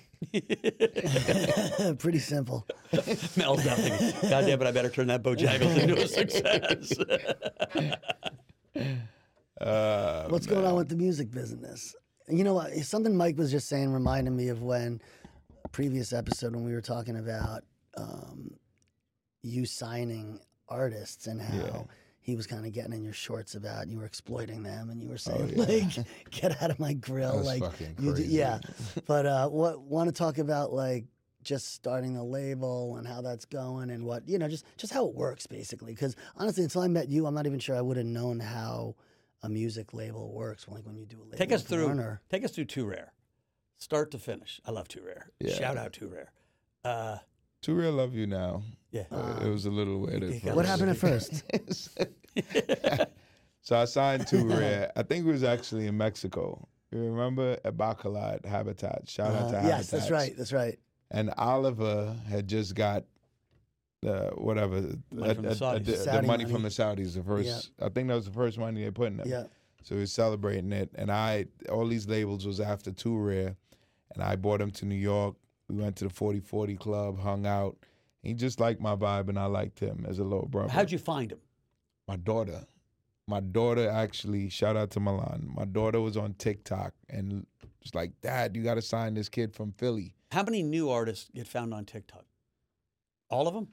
Pretty simple. Mel's nothing. God damn it, I better turn that Bojangles into a success. Uh, What's going on with the music business? You know what? Something Mike was just saying reminded me of when a previous episode when we were talking about um, you signing artists and how Yeah. he was kind of getting in your shorts about you were exploiting them and you were saying yeah. like get out of my grill That's like fucking you do, crazy. yeah. But uh, what want to talk about like just starting the label and how that's going and what you know just just how it works basically because honestly until I met you I'm not even sure I would have known how a music label works like when you do a label Take us with through. Warner. Take us through Too Rare, start to finish. I love Too Rare. Yeah. Shout out Too Rare. Uh, Too Real Love You Now. yeah. Uh, it was a little weird. you at got What first. happened at first? So I signed Too Rare. I think it was actually in Mexico. You remember at Bacalat Habitat? Shout out to Uh, Habitat. yes, that's right. That's right. And Oliver had just got uh, whatever Money from the Saudis. the Saudi money, money. from the Saudis. The first, I think that was the first money they put in them. Yeah. So he was celebrating it, and I all these labels was after Too Rare, and I brought him to New York. We went to the forty forty club, hung out. He just liked my vibe, and I liked him as a little brother. How'd you find him? My daughter. My daughter actually, shout out to Milan. My daughter was on TikTok and was like, Dad, you got to sign this kid from Philly. How many new artists get found on TikTok? All of them?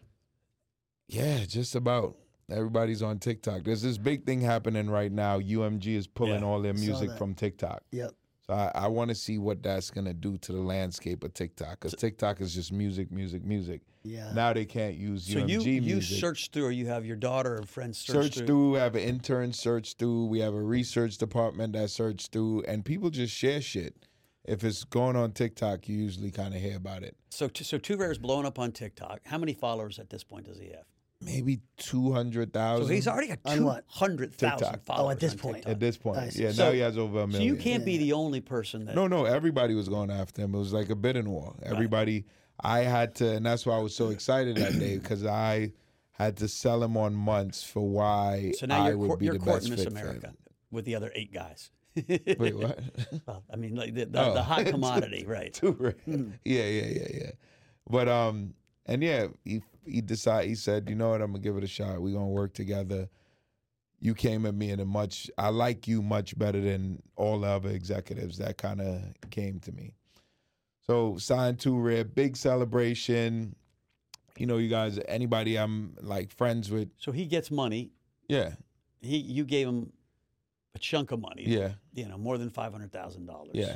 Yeah, just about. Everybody's on TikTok. There's this big thing happening right now. U M G is pulling Yeah, all their saw music that. from TikTok. Yep. So I, I want to see what that's going to do to the landscape of TikTok. Because TikTok is just music, music, music. Yeah. Now they can't use So U M G you you music. search through, or you have your daughter or friends search, search through. through. We have an intern search through. We have a research department that search through, and people just share shit. If it's going on TikTok, you usually kind of hear about it. So t- so Too Rare's blowing up on TikTok. How many followers at this point does he have? Maybe two hundred thousand. So he's already got On two what? hundred thousand TikTok. followers. Oh, at this on point. TikTok. At this point. Nice. Yeah, So- now he has over a So million. you can't be the only person that. No, no, everybody was going after him. It was like a bidding war. Everybody, I had to, and that's why I was so excited that day because I had to sell him on months for why So now I you're, would court, be you're the courting best Miss fit for America him. with the other eight guys. Wait, what? Well, I mean, like the, the, Oh. the hot commodity, right? Too rare. Yeah, yeah, yeah, yeah. But um, and yeah, he he decided. He said, you know what, I'm gonna give it a shot. We're gonna work together. You came at me in a much. I like you much better than all the other executives that kind of came to me. So signed Too Rare, big celebration. You know, you guys, anybody I'm like friends with, So he gets money. yeah, He you gave him a chunk of money. yeah, You know, more than five hundred thousand dollars. yeah.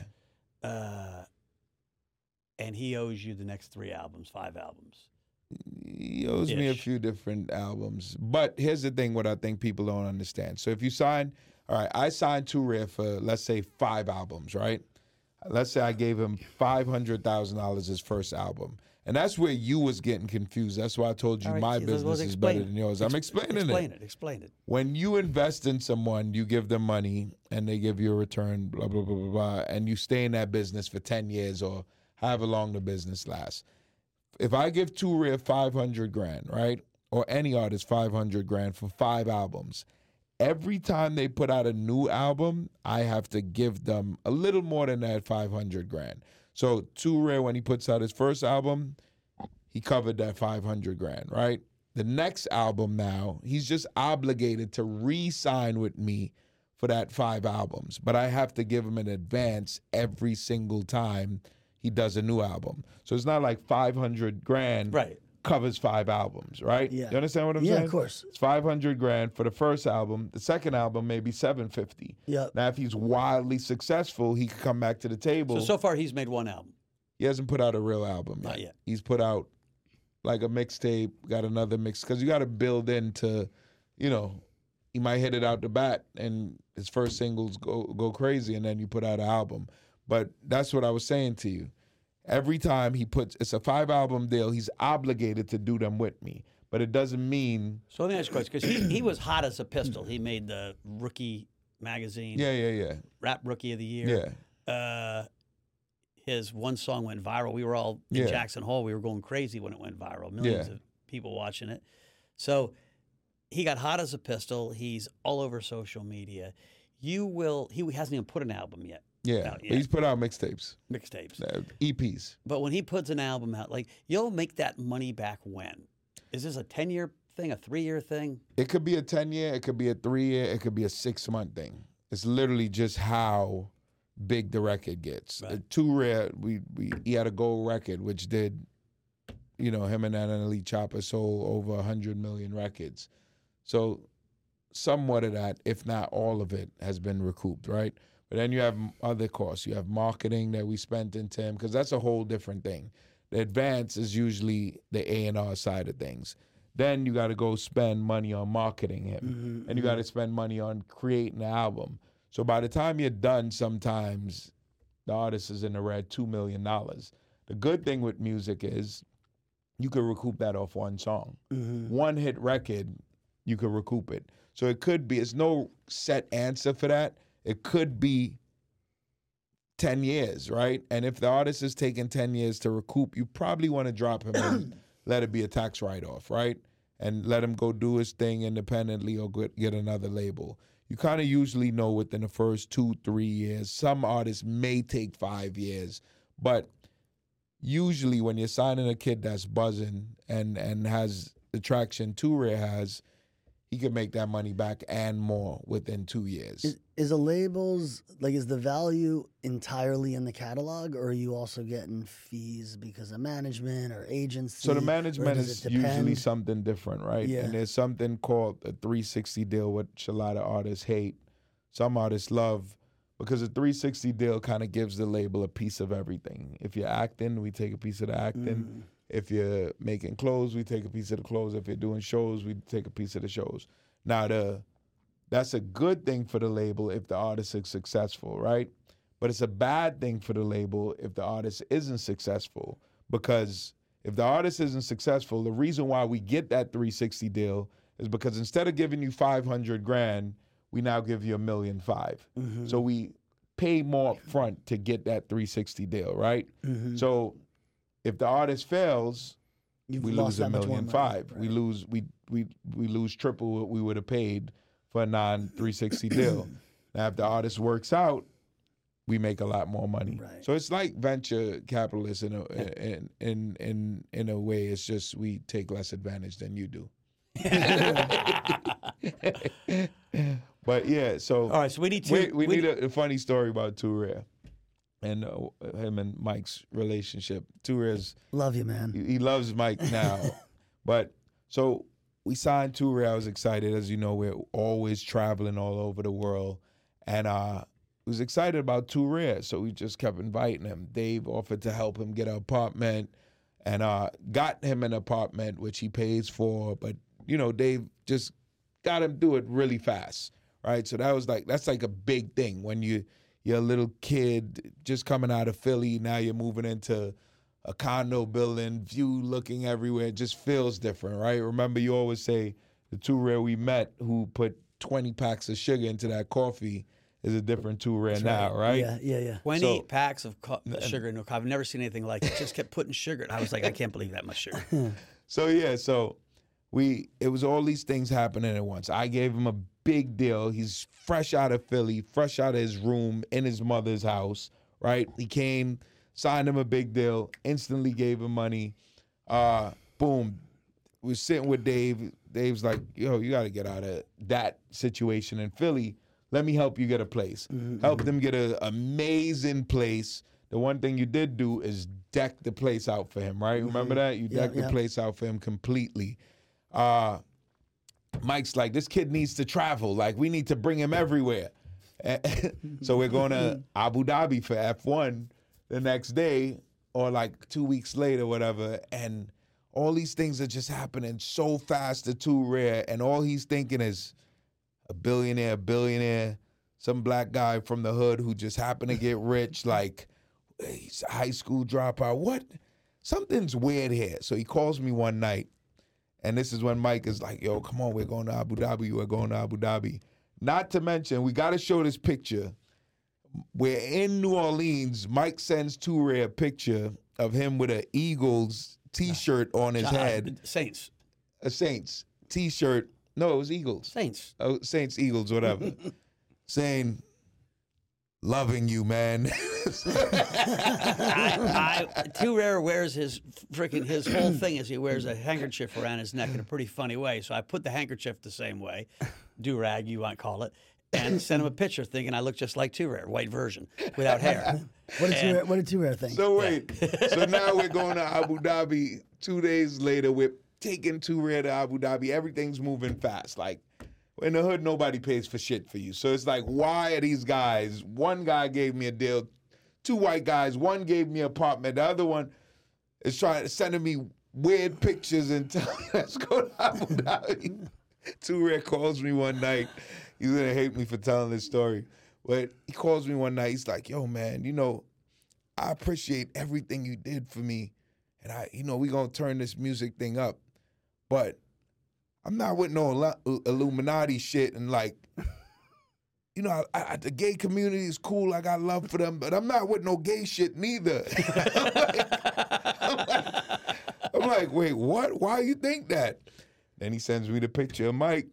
Uh, and he owes you the next three albums, five albums. He owes me a Ish. few different albums. But here's the thing, what I think people don't understand. So if you sign, all right, I signed Too Rare for, let's say, five albums, right? Let's say I gave him five hundred thousand dollars his first album. And that's where you was getting confused. That's why I told you All right, my see, let's- business let's is explain better it. than yours. I'm Ex- explaining Explain it. it. Explain it. When you invest in someone, you give them money and they give you a return, blah, blah, blah, blah, blah, and you stay in that business for ten years or however long the business lasts. If I give Too Rare five hundred grand, right, or any artist five hundred grand for five albums, every time they put out a new album, I have to give them a little more than that five hundred grand. So Too Rare, when he puts out his first album, he covered that five hundred grand, right? The next album now, he's just obligated to re-sign with me for that five albums. But I have to give him an advance every single time he does a new album. So it's not like five hundred grand Right. covers five albums, right? Yeah. You understand what I'm Yeah, saying? of course. It's five hundred grand for the first album. The second album maybe seven fifty. Yep. Now, if he's wildly successful, he could come back to the table. So so far he's made one album. He hasn't put out a real album yet. Not yet. He's put out like a mixtape, got another mix, because you got to build into, you know, he might hit it out the bat and his first singles go go crazy, and then you put out an album. But that's what I was saying to you. Every time he puts, it's a five album deal, he's obligated to do them with me. But it doesn't mean, So let me ask you a question, because he, he was hot as a pistol. He made the Rookie magazine, yeah, yeah, yeah, Rap Rookie of the Year. yeah. Uh, his one song went viral. We were all in Yeah. Jackson Hole. We were going crazy when it went viral. Millions Yeah. of people watching it. So he got hot as a pistol. He's all over social media. You will. He hasn't even put an album yet. Yeah, out but yet. he's put out mixtapes, Mixtapes. uh, E Ps. But when he puts an album out, like you'll make that money back when? Is this a ten year thing, a three year thing? It could be a ten year, it could be a three year, it could be a six month thing. It's literally just how big the record gets. Right. Uh, Too Rare, we, we he had a gold record, which did, you know, him and Annalise Chopper sold over one hundred million records. So somewhat of that, if not all of it, has been recouped, right? But then you have other costs. You have marketing that we spent into him, because that's a whole different thing. The advance is usually the A and R side of things. Then you got to go spend money on marketing him, Mm-hmm, and you got to spend money on creating an album. So by the time you're done, sometimes the artist is in the red two million dollars. The good thing with music is you could recoup that off one song. mm-hmm. One hit record, you could recoup it. So it could be, it's no set answer for that. It could be ten years, right? And if the artist is taking ten years to recoup, you probably want to drop him and let it be a tax write-off, right? And let him go do his thing independently or get, get another label. You kind of usually know within the first two, three years. Some artists may take five years, but usually when you're signing a kid that's buzzing and, and has the traction Too Rare has, he can make that money back and more within two years. Is, is a label's, like, is the value entirely in the catalog, or are you also getting fees because of management or agency? So the or management does is it usually depend? something different, right? Yeah. And there's something called a three sixty deal, which a lot of artists hate. Some artists love, because a three sixty deal kind of gives the label a piece of everything. If you're acting, we take a piece of the acting. Mm. If you're making clothes, we take a piece of the clothes. If you're doing shows, we take a piece of the shows. Now, the that's a good thing for the label if the artist is successful, right? But it's a bad thing for the label if the artist isn't successful, because if the artist isn't successful, the reason why we get that three sixty deal is because instead of giving you five hundred grand, we now give you a million five. Mm-hmm. So we pay more upfront to get that three sixty deal, right? Mm-hmm. So if the artist fails, You've we lost lose a that much more million money, five. right. We lose we we we lose triple what we would have paid for a non three sixty deal. Now if the artist works out, we make a lot more money. Right. So it's like venture capitalists in a in in in in a way. It's just we take less advantage than you do. But yeah, so All right, so we need to. we, we need a, a funny story about Too Rare and uh, him and Mike's relationship. Too Rare's Love you, man. he, he loves Mike now, but so we signed Too Rare. I was excited, as you know, we're always traveling all over the world, and uh, was excited about Too Rare. So we just kept inviting him. Dave offered to help him get an apartment, and uh, got him an apartment which he pays for. But you know, Dave just got him do it really fast. Right, so that was like that's like a big thing when you you're a little kid just coming out of Philly. Now you're moving into a condo building, view looking everywhere. It just feels different, right? Remember, you always say the Too Rare we met who put twenty packs of sugar into that coffee is a different Too Rare That's now, right? Yeah, yeah, yeah. twenty So- packs of co- sugar in no coffee. I've never seen anything like it. Just kept putting sugar. I was like, I can't believe that much sugar. So yeah, so we it was all these things happening at once. I gave him a big deal. He's fresh out of Philly, fresh out of his room in his mother's house, right? He came, signed him a big deal, instantly gave him money. Uh, boom. We was sitting with Dave. Dave's like, yo, you got to get out of that situation in Philly. Let me help you get a place. Mm-hmm. Help them get an amazing place. The one thing you did do is deck the place out for him, right? Remember that? You Yeah, decked yeah. the place out for him completely. Uh, Mike's like, this kid needs to travel. Like, we need to bring him everywhere. So we're going to Abu Dhabi for F one the next day or like two weeks later, whatever. And all these things are just happening so fast to Too Rare. And all he's thinking is a billionaire, billionaire, some black guy from the hood who just happened to get rich. Like, he's a high school dropout. What? Something's weird here. So he calls me one night. And this is when Mike is like, yo, come on, we're going to Abu Dhabi. We're going to Abu Dhabi. Not to mention, we got to show this picture. We're in New Orleans. Mike sends Too Rare a picture of him with an Eagles T-shirt on his Uh, head. Saints. A Saints T-shirt. No, it was Eagles. Saints. Oh, Saints, Eagles, whatever. Saying, loving you, man. I, I, Too Rare wears his freaking his whole thing is he wears a handkerchief around his neck in a pretty funny way. So I put the handkerchief the same way, do rag you might call it, and sent him a picture thinking I look just like Too Rare, white version without hair. What did Too And- Rare, what did Too Rare think? So wait. So now we're going to Abu Dhabi. Two days later, we're taking Too Rare to Abu Dhabi. Everything's moving fast. Like, in the hood, nobody pays for shit for you. So it's like, why are these guys? One guy gave me a deal. Two white guys. One gave me an apartment. The other one is trying sending me weird pictures and telling me, let's go to Abu Dhabi. Too Rare calls me one night. He's gonna hate me for telling this story. But he calls me one night. He's like, yo, man, you know, I appreciate everything you did for me. And I, you know, we gonna turn this music thing up. But I'm not with no Illu- Illuminati shit and like, you know, I, I, the gay community is cool. I got love for them, but I'm not with no gay shit neither. I'm, like, I'm, like, I'm like, wait, what? Why you think that? Then he sends me the picture of Mike.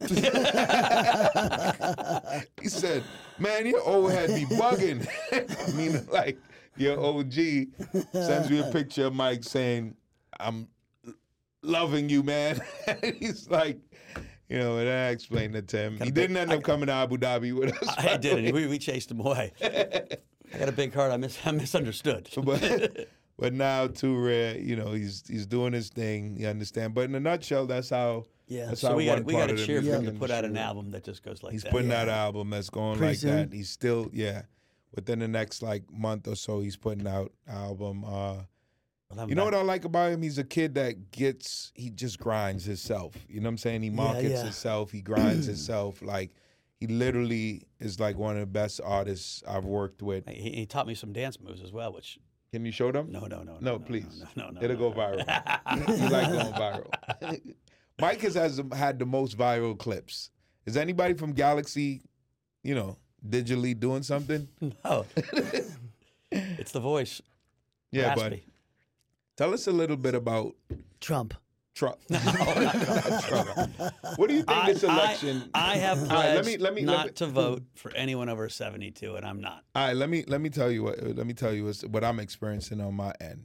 He said, man, your old head be bugging. Meaning like your O G sends me a picture of Mike saying, I'm loving you, man. And he's like, you know, and I explained it to him. Got He a big- didn't end up coming to Abu Dhabi with us. I didn't. We, we chased him away. I got a big heart. I, mis- I misunderstood. but but now Too Rare, you know, he's he's doing his thing. You understand? But in a nutshell, that's how. Yeah. That's So how we one got we part got of to the cheer for music him to put out an industry- album that just goes like He's that. putting Yeah. out an album that's going Pretty like soon. that. He's still, yeah. Within the next like month or so, he's putting out album. Uh, Well, I'm you know back. what I like about him? He's a kid that gets, he just grinds himself. You know what I'm saying? He markets yeah. himself. He grinds himself. Like he literally is like one of the best artists I've worked with. He, he taught me some dance moves as well, which Can you show them? no, no, no, No, no, please. no, no, no, It'll no, go no. viral. He like going viral. Mike has, has had the most viral clips. Is anybody from Galaxy, you know, digitally doing something? No, it's the voice. Yeah, but Raspy. tell us a little bit about Trump. Trump. No, not Trump. What do you think I, this election? I, I have All pledged right, let me- let me- let not me- to vote for anyone over seventy-two, and I'm not. All right, let me let me tell you what let me tell you what's, what I'm experiencing on my end.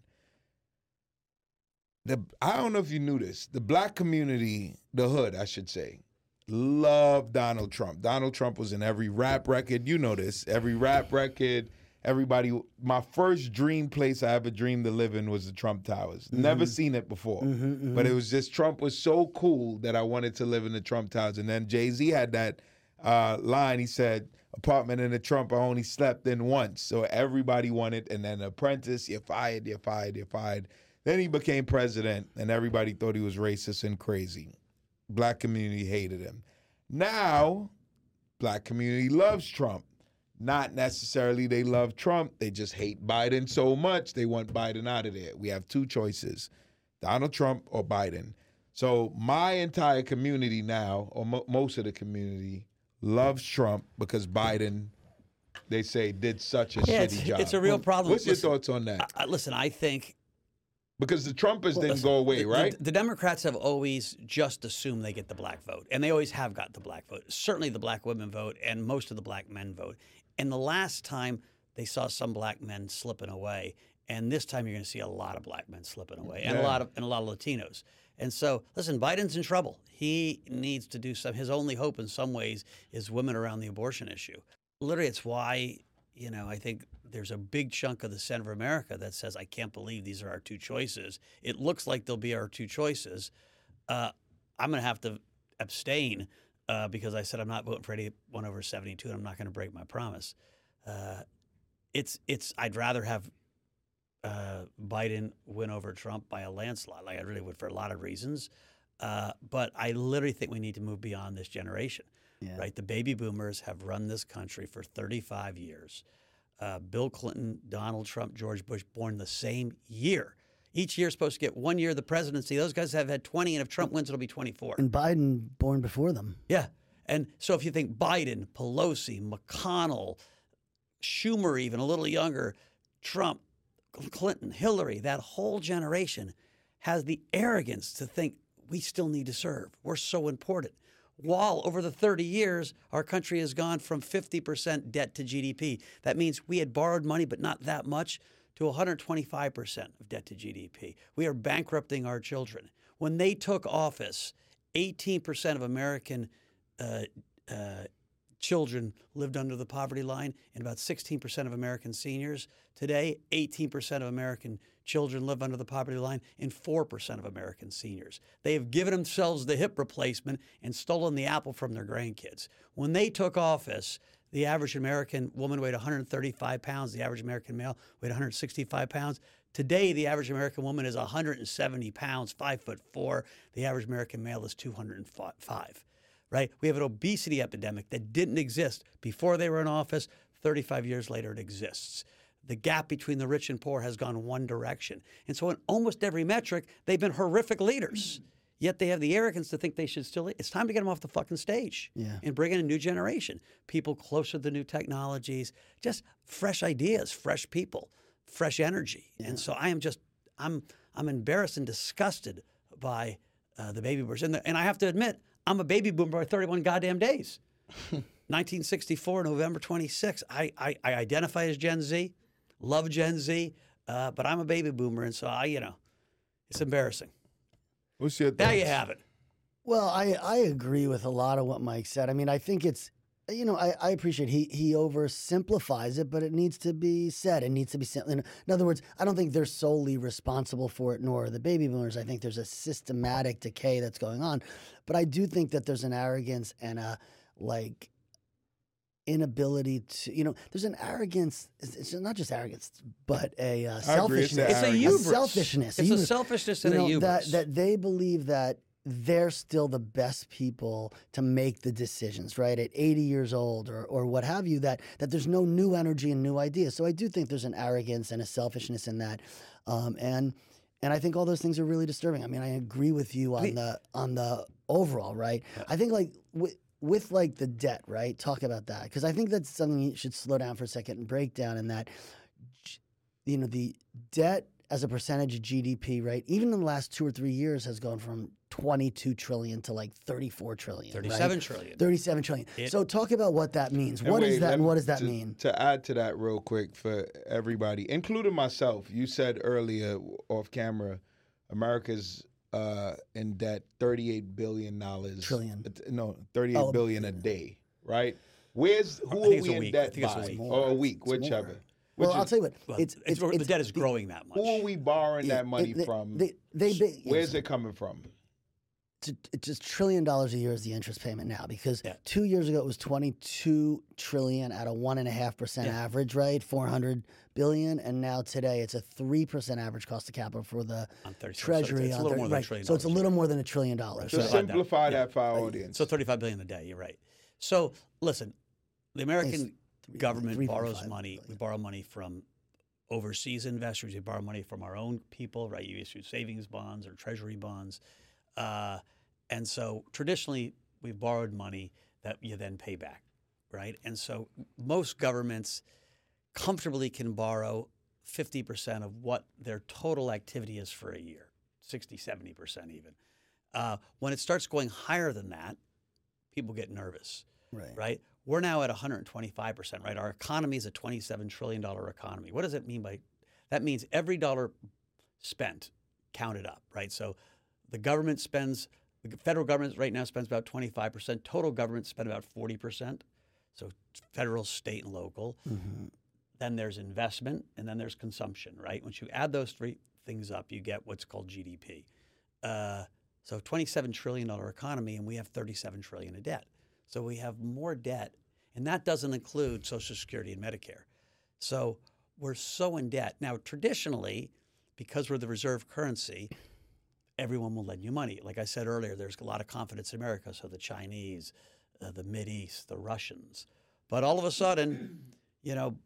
The I don't know if you knew this. The black community, the hood, I should say, love Donald Trump. Donald Trump was in every rap record. You know this. Every rap record. Everybody. My first dream place I ever dreamed to live in was the Trump Towers. Never seen it before, but it was just Trump was so cool that I wanted to live in the Trump Towers. And then Jay-Z had that uh, line. He said, "Apartment in the Trump I only slept in once." So everybody wanted. And then Apprentice, you're fired. You're fired. You're fired. Then he became president, and everybody thought he was racist and crazy. Black community hated him. Now, black community loves Trump. Not necessarily they love Trump. They just hate Biden so much they want Biden out of there. We have two choices, Donald Trump or Biden. So my entire community now, or mo- most of the community, loves Trump because Biden they say did such a Yeah, shitty it's, job. it's a real problem. What's Listen, your thoughts on that? I, I- listen, I think Because the Trumpers didn't listen, go away, the, right? The, the Democrats have always just assumed they get the black vote, and they always have got the black vote. Certainly the black women vote, and most of the black men vote. And the last time they saw some black men slipping away, and this time you're going to see a lot of black men slipping away, and a Yeah. lot of and a lot of Latinos. And so, listen, Biden's in trouble. He needs to do some. His only hope, in some ways, is women around the abortion issue. Literally, it's why, you know, I think there's a big chunk of the Senate of America that says, I can't believe these are our two choices. It looks like they'll be our two choices. Uh, I'm going to have to abstain uh, because I said I'm not voting for anyone over seventy-two, and I'm not going to break my promise. Uh, it's it's. I'd rather have uh, Biden win over Trump by a landslide, like I really would for a lot of reasons. Uh, but I literally think we need to move beyond this generation. Yeah. Right? The baby boomers have run this country for thirty-five years. Uh, Bill Clinton, Donald Trump, George Bush, born the same year. Each year is supposed to get one year of the presidency. Those guys have had twenty, and if Trump wins, it'll be twenty-four. And Biden born before them. Yeah. And so if you think Biden, Pelosi, McConnell, Schumer, even a little younger, Trump, Clinton, Hillary, that whole generation has the arrogance to think we still need to serve. We're so important. While over the thirty years, our country has gone from fifty percent debt to G D P. That means we had borrowed money, but not that much, to one hundred twenty-five percent of debt to G D P. We are bankrupting our children. When they took office, eighteen percent of American uh, uh, children lived under the poverty line, and about sixteen percent of American seniors. Today, eighteen percent of American children live under the poverty line, and four percent of American seniors. They have given themselves the hip replacement and stolen the apple from their grandkids. When they took office, the average American woman weighed one hundred thirty-five pounds. The average American male weighed one hundred sixty-five pounds. Today, the average American woman is one hundred seventy pounds, five foot four. The average American male is two hundred five. Right? We have an obesity epidemic that didn't exist before they were in office. thirty-five years later, it exists. The gap between the rich and poor has gone one direction. And so in almost every metric, they've been horrific leaders. Yet they have the arrogance to think they should still lead. It's time to get them off the fucking stage Yeah. and bring in a new generation. People closer to the new technologies, just fresh ideas, fresh people, fresh energy. Yeah. And so I am just, I'm I'm embarrassed and disgusted by uh, the baby boomers. And, the, and I have to admit, I'm a baby boomer by thirty-one goddamn days. nineteen sixty-four, November twenty-sixth. I, I, I identify as Gen Z, love Gen Z, uh, but I'm a baby boomer, and so I, you know, it's embarrassing. What's your There thoughts? you have it. Well, I, I agree with a lot of what Mike said. I mean, I think it's, you know, I, I appreciate he he oversimplifies it, but it needs to be said. It needs to be said. In other words, I don't think they're solely responsible for it, nor are the baby boomers. I think there's a systematic decay that's going on. But I do think that there's an arrogance and a, like, inability to, you know, there's an arrogance. It's, it's not just arrogance, but a uh, I agree, it's selfishness. a It's a arrogance. hubris. selfishness. It's You- a selfishness you and a know, hubris. that that they believe that they're still the best people to make the decisions, right? At eighty years old or or what have you, that that there's no new energy and new ideas. So I do think there's an arrogance and a selfishness in that, um, and and I think all those things are really disturbing. I mean, I agree with you on mean- the on the overall, right? I think like with with like the debt, right? Talk about that, because I think that's something you should slow down for a second and break down. In that, you know, the debt as a percentage of G D P, right? Even in the last two or three years has gone from twenty-two trillion to like thirty-four trillion. thirty-seven right? trillion. thirty-seven trillion. It- so talk about what that means. And What is wait, that let and me- what does that to, mean? To add to that real quick for everybody, including myself, you said earlier off camera, America's uh, in debt thirty-eight billion dollars. Trillion. No, thirty-eight Oh, billion a day, right? Where's I who think are it's we a in week. I debt think it's a by? week. Or a week, It's whichever. more. Which Well, I'll is- tell you what. Well, it's, it's, it's, the it's debt is be- growing that much. Who are we borrowing yeah, that money it- they, from? They, they, they, Where's it coming from? it's a, it's a trillion dollars a year is the interest payment now, because Yeah. two years ago it was twenty-two trillion at a one and a half percent Yeah. average, right? four hundred billion, and now today it's a three percent average cost of capital for the On thirty, so Treasury. it's a on little thirty more than a right. trillion So it's a dollars. little more than a trillion dollars. So Right. simplify Yeah. that for our audience. So thirty-five billion a day. You're right. So listen, the American three- government three point borrows five money. We billion. borrow money from overseas investors. We borrow money from our own people, right? You issue savings bonds or treasury bonds. Uh, and so traditionally, we've borrowed money that you then pay back, right? And so most governments comfortably can borrow fifty percent of what their total activity is for a year, sixty, seventy percent even. Uh, when it starts going higher than that, people get nervous, Right. right? We're now at one hundred twenty-five percent, right? Our economy is a twenty-seven trillion dollars economy. What does it mean by that? Means every dollar spent counted up, right? So the government spends, the federal government right now spends about twenty-five percent. Total government spend about forty percent. So federal, state, and local. Mm-hmm. Then there's investment, and then there's consumption, right? Once you add those three things up, you get what's called G D P. Uh, so twenty-seven trillion dollars economy, and we have thirty-seven trillion dollars of debt. So we have more debt, and that doesn't include Social Security and Medicare. So we're so in debt. Now, traditionally, because we're the reserve currency, everyone will lend you money. Like I said earlier, there's a lot of confidence in America, so the Chinese, uh, the Mideast, the Russians. But all of a sudden, you know,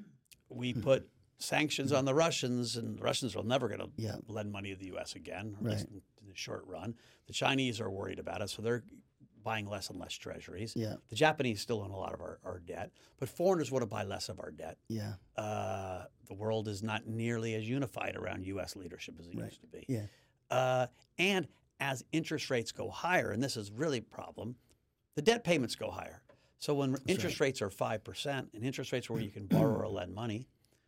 we put sanctions on the Russians, and the Russians are never going to Yeah. lend money to the U S again, at Right. least in, in the short run. The Chinese are worried about it, so they're buying less and less treasuries. Yeah. The Japanese still own a lot of our, our debt, but foreigners want to buy less of our debt. Yeah. Uh, the world is not nearly as unified around U S leadership as it Right. used to be. Yeah. Uh, and as interest rates go higher, and this is really a problem, the debt payments go higher. So when interest rates are five percent, and interest rates are where you can borrow or lend money,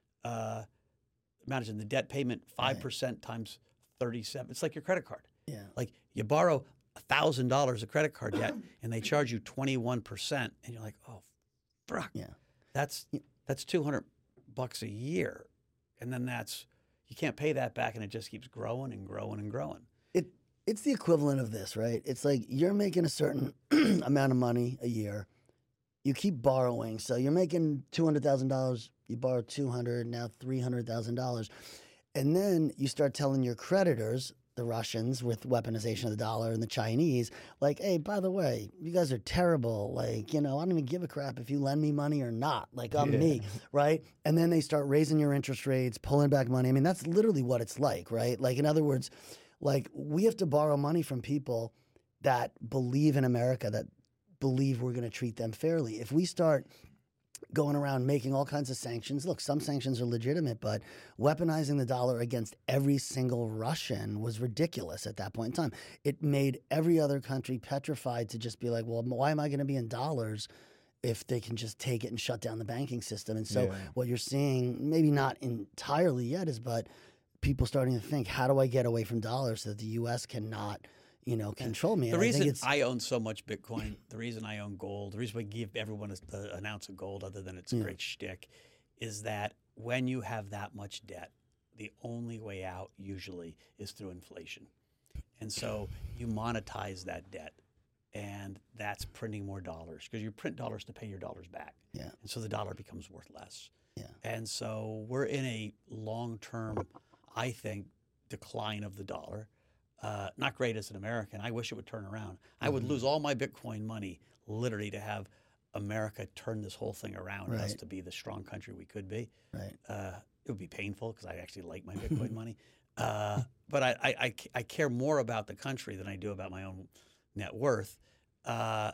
uh, imagine the debt payment, five percent times thirty-seven. It's like your credit card. Yeah. Like you borrow one thousand dollars of credit card debt, and they charge you twenty-one percent, and you're like, oh, fuck. Yeah. That's, that's two hundred bucks a year. And then that's, you can't pay that back, and it just keeps growing and growing and growing. It it's the equivalent of this, right? It's like you're making a certain amount of money a year. You keep borrowing, so you're making two hundred thousand dollars. You borrow two hundred, now three hundred thousand dollars, and then you start telling your creditors, the Russians with weaponization of the dollar, and the Chinese, like, hey, by the way, you guys are terrible. Like, you know, I don't even give a crap if you lend me money or not. Like, I'm Yeah. me, right? And then they start raising your interest rates, pulling back money. I mean, that's literally what it's like, right? Like, in other words, like we have to borrow money from people that believe in America, that believe we're going to treat them fairly. If we start going around making all kinds of sanctions, look, some sanctions are legitimate, but weaponizing the dollar against every single Russian was ridiculous at that point in time. It made every other country petrified to just be like, well, why am I going to be in dollars if they can just take it and shut down the banking system? And so Yeah. what you're seeing, maybe not entirely yet, is but people starting to think, how do I get away from dollars so that the U S cannot, you know, control me? The And I think reason it's, I own so much Bitcoin, the reason I own gold, the reason we give everyone a, a, an ounce of gold, other than it's a Yeah. great shtick, is that when you have that much debt, the only way out usually is through inflation. And so you monetize that debt, and that's printing more dollars because you print dollars to pay your dollars back. Yeah. And so the dollar becomes worth less. Yeah. And so we're in a long-term, I think, decline of the dollar. Uh, not great as an American. I wish it would turn around. I would lose all my Bitcoin money literally to have America turn this whole thing around and us Right. to be the strong country we could be. right. Uh, it would be painful because I actually like my Bitcoin money. Uh, but I, I, I, I care more about the country than I do about my own net worth. Uh,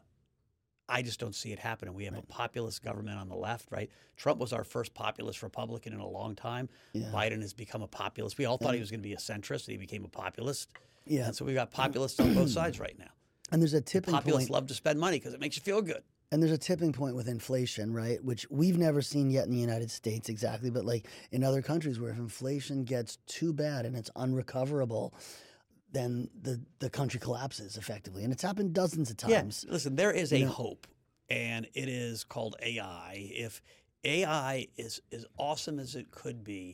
I just don't see it happening. We have a populist government on the left, right? Trump was our first populist Republican in a long time. Yeah. Biden has become a populist. We all thought he was going to be a centrist, and he became a populist. Yeah. And so we got populists on both sides right now. And there's a tipping Populists point. love to spend money because it makes you feel good. And there's a tipping point with inflation, right? Which we've never seen yet in the United States exactly, but like in other countries where if inflation gets too bad and it's unrecoverable, then the, the country collapses effectively. And it's happened dozens of times. Yeah, listen, there is a You know- hope, and it is called A I. If A I is as awesome as it could be,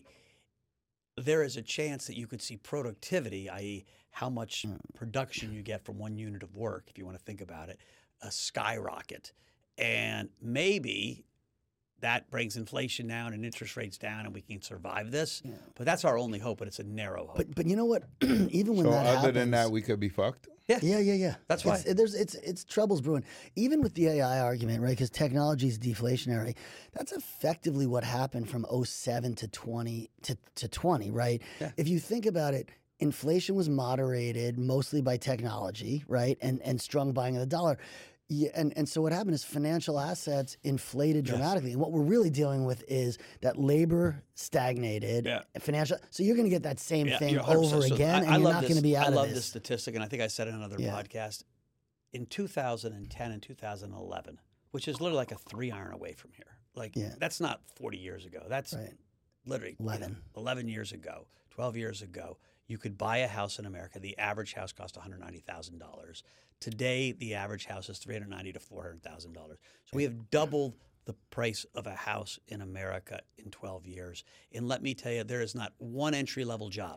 there is a chance that you could see productivity, that is how much production you get from one unit of work, if you want to think about it, a skyrocket. And maybe that brings inflation down and interest rates down and we can survive this. But that's our only hope, but it's a narrow hope. But but you know what? Even when So that other happens, than that, we could be fucked. yeah, yeah, yeah. That's It's- why. there's it's it's troubles brewing. Even with the A I argument, right? Because technology is deflationary. That's effectively what happened from oh seven to twenty to, to twenty, right? Yeah. If you think about it, inflation was moderated mostly by technology, right? And and strong buying of the dollar. Yeah, and, and so what happened is financial assets inflated Yes. dramatically. And what we're really dealing with is that labor stagnated, Yeah. financial. So you're going to get that same Yeah, thing you're one hundred percent. over So again, I, and I you're love not this- going to be out I of love this. this statistic, and I think I said it in another Yeah. podcast. In two thousand ten and two thousand eleven, which is literally like a three iron away from here. Like Yeah. that's not forty years ago. That's Right. literally you know, eleven. eleven years ago, twelve years ago. You could buy a house in America. The average house cost one hundred ninety thousand dollars. Today, the average house is three hundred ninety thousand to four hundred thousand dollars. So we have doubled the price of a house in America in twelve years. And let me tell you, there is not one entry level job.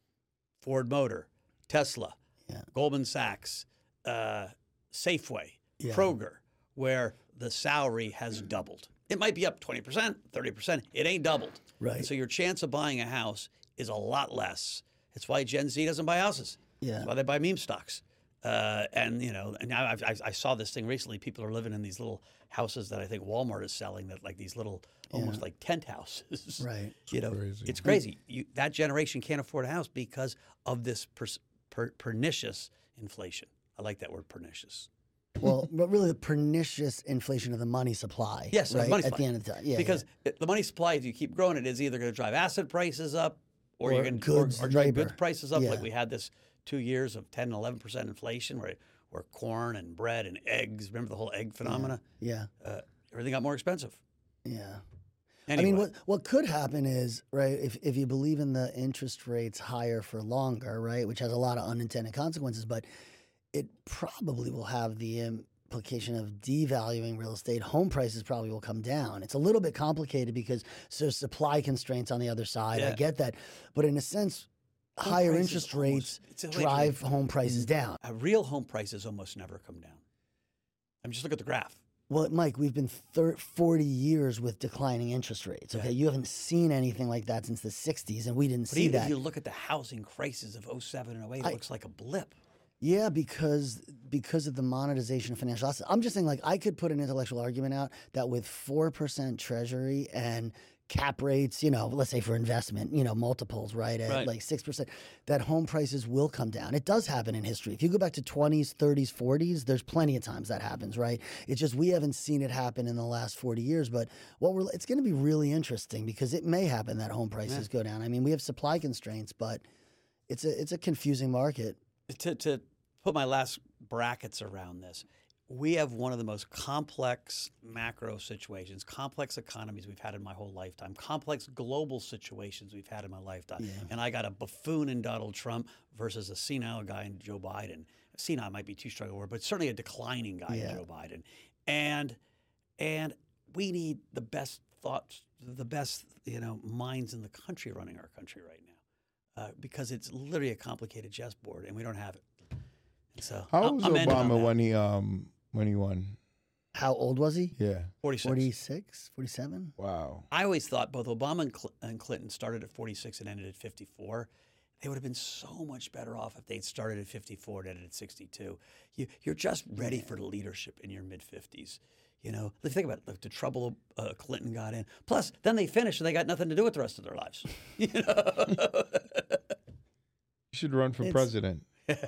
Ford Motor, Tesla, Yeah. Goldman Sachs, uh, Safeway, Yeah. Kroger, where the salary has doubled. It might be up twenty percent, thirty percent. It ain't doubled. Right. And so your chance of buying a house is a lot less. It's why Gen Z doesn't buy houses. Yeah. That's why they buy meme stocks. Uh, and, you know, and now I've, I, I saw this thing recently. People are living in these little houses that I think Walmart is selling, that like these little, almost like tent houses. Right. You know, Crazy. it's crazy. You, that generation can't afford a house because of this per, per, pernicious inflation. I like that word, pernicious. Well, but really the pernicious inflation of the money supply. Yes, right? the money At supply. the end of the time. Yeah. because it- the money supply, if you keep growing it, is either going to drive asset prices up, or, Or you're going to goods, or, or drive labor. goods prices up. Yeah. Like we had this two years of ten and eleven percent inflation, where where corn and bread and eggs. Remember the whole egg phenomena? Yeah. Uh, everything got more expensive. Yeah. Anyway, I mean, what what could happen is, right, if, if you believe in the interest rates higher for longer, right, which has a lot of unintended consequences, but it probably will have the implication of devaluing real estate. Home prices probably will come down. It's a little bit complicated because there's supply constraints on the other side. I Yeah. get that. But in a sense, Home higher prices interest almost- rates it's a- drive home prices down. uh, real home prices almost never come down. I mean, just look at the graph. Well, Mike, we've been thir- forty years with declining interest rates. Okay, you haven't seen anything like that since the sixties, and we didn't But see even that. if you look at the housing crisis of oh seven and oh eight, it I- looks like a blip. Yeah, because because of the monetization of financial assets. I'm just saying, like, I could put an intellectual argument out that with four percent Treasury and cap rates, you know, let's say for investment, you know, multiples, right, at Right. like six percent, that home prices will come down. It does happen in history. If you go back to twenties, thirties, forties, there's plenty of times that happens, right? It's just we haven't seen it happen in the last forty years. But what we're it's going to be really interesting because it may happen that home prices go down. I mean, we have supply constraints, but it's a it's a confusing market. to, to put my last brackets around this, we have one of the most complex macro situations, complex economies we've had in my whole lifetime, complex global situations we've had in my lifetime. Yeah. And I got a buffoon in Donald Trump versus a senile guy in Joe Biden. Senile might be too strong a word, but certainly a declining guy Yeah. in Joe Biden. And and we need the best thoughts, the best you know minds in the country running our country right now. Uh, because it's literally a complicated chessboard, and we don't have it. And so How I'm- old was I'm ending on Obama that. when he um when he won? How old was he? Yeah. forty-six. forty-six, forty-seven? Wow. I always thought both Obama and, Cl- and Clinton started at forty-six and ended at fifty-four. They would have been so much better off if they'd started at fifty-four and ended at sixty-two. You, you're just ready for leadership in your mid-fifties. You know, let's think about it. Like the trouble uh, Clinton got in. Plus, then they finished and they got nothing to do with the rest of their lives. You know? You should run for It's- president.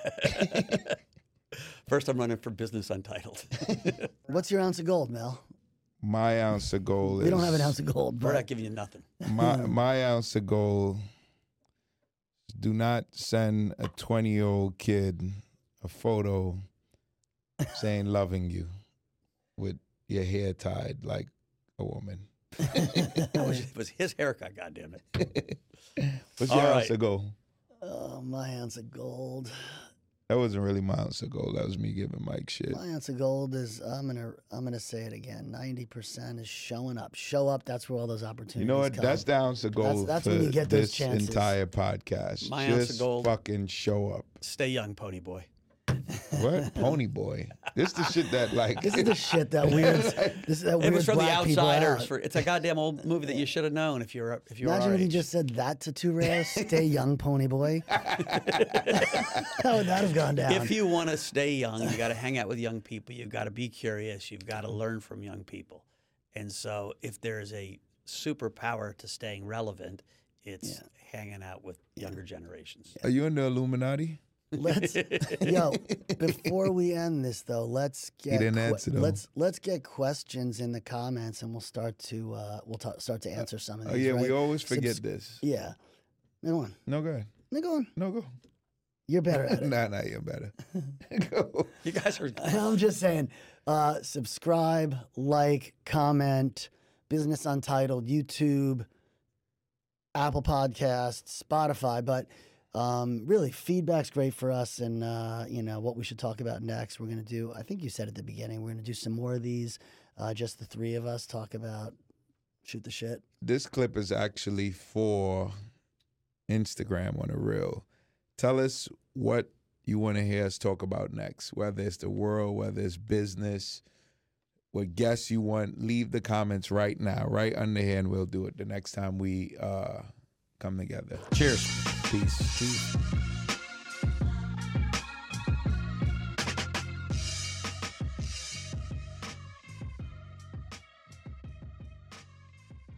First, I'm running for Business Untitled. What's your ounce of gold, Mel? My ounce of gold is We don't have an ounce of gold, We're but not giving you nothing. my my ounce of gold. Do not send a twenty year old kid a photo saying loving you with your hair tied like a woman. It was, it was his haircut, goddammit. What's All your right. ounce of gold? oh, my ounce of gold. That wasn't really my ounce of gold. That was me giving Mike shit. My ounce of gold is I'm gonna I'm gonna say it again. Ninety percent is showing up. Show up. That's where all those opportunities You know what? come. That's the ounce of That's- gold that's for when you get those this chances. entire podcast. My Just ounce of gold. fucking show up. Stay young, pony boy. What? Pony boy. This the shit that like. This is the shit that weirds. This is that It weirds was from the black people outsiders. out. For it's a goddamn old movie that you should have known if you're if you're Imagine our if you age. just said that to Too Rare. Stay young, pony boy. How would that have gone down? If you want to stay young, you got to hang out with young people. You've got to be curious. You've got to learn from young people. And so, if there's a superpower to staying relevant, it's Yeah. hanging out with younger generations. Are you in the Illuminati? Let's yo. Before we end this though, let's get didn't que- answer, though. let's let's get questions in the comments, and we'll start to uh, we'll ta- start to answer some of these. Oh yeah, right? we always forget Subs- this. Yeah. No on. No, go ahead. No, go on. No, go. You're better at it. nah, nah, you're better. Go. You guys are. I'm just saying, uh, subscribe, like, comment, Business Untitled, YouTube, Apple Podcasts, Spotify. But um, really, feedback's great for us, and uh, you know what we should talk about next. We're gonna do. I think you said at the beginning we're gonna do some more of these. Uh, just the three of us talk about shoot the shit. This clip is actually for Instagram on a reel. Tell us what you want to hear us talk about next, whether it's the world, whether it's business, what guests you want. Leave the comments right now, right under here, and we'll do it the next time we uh, come together. Cheers. Peace. Peace.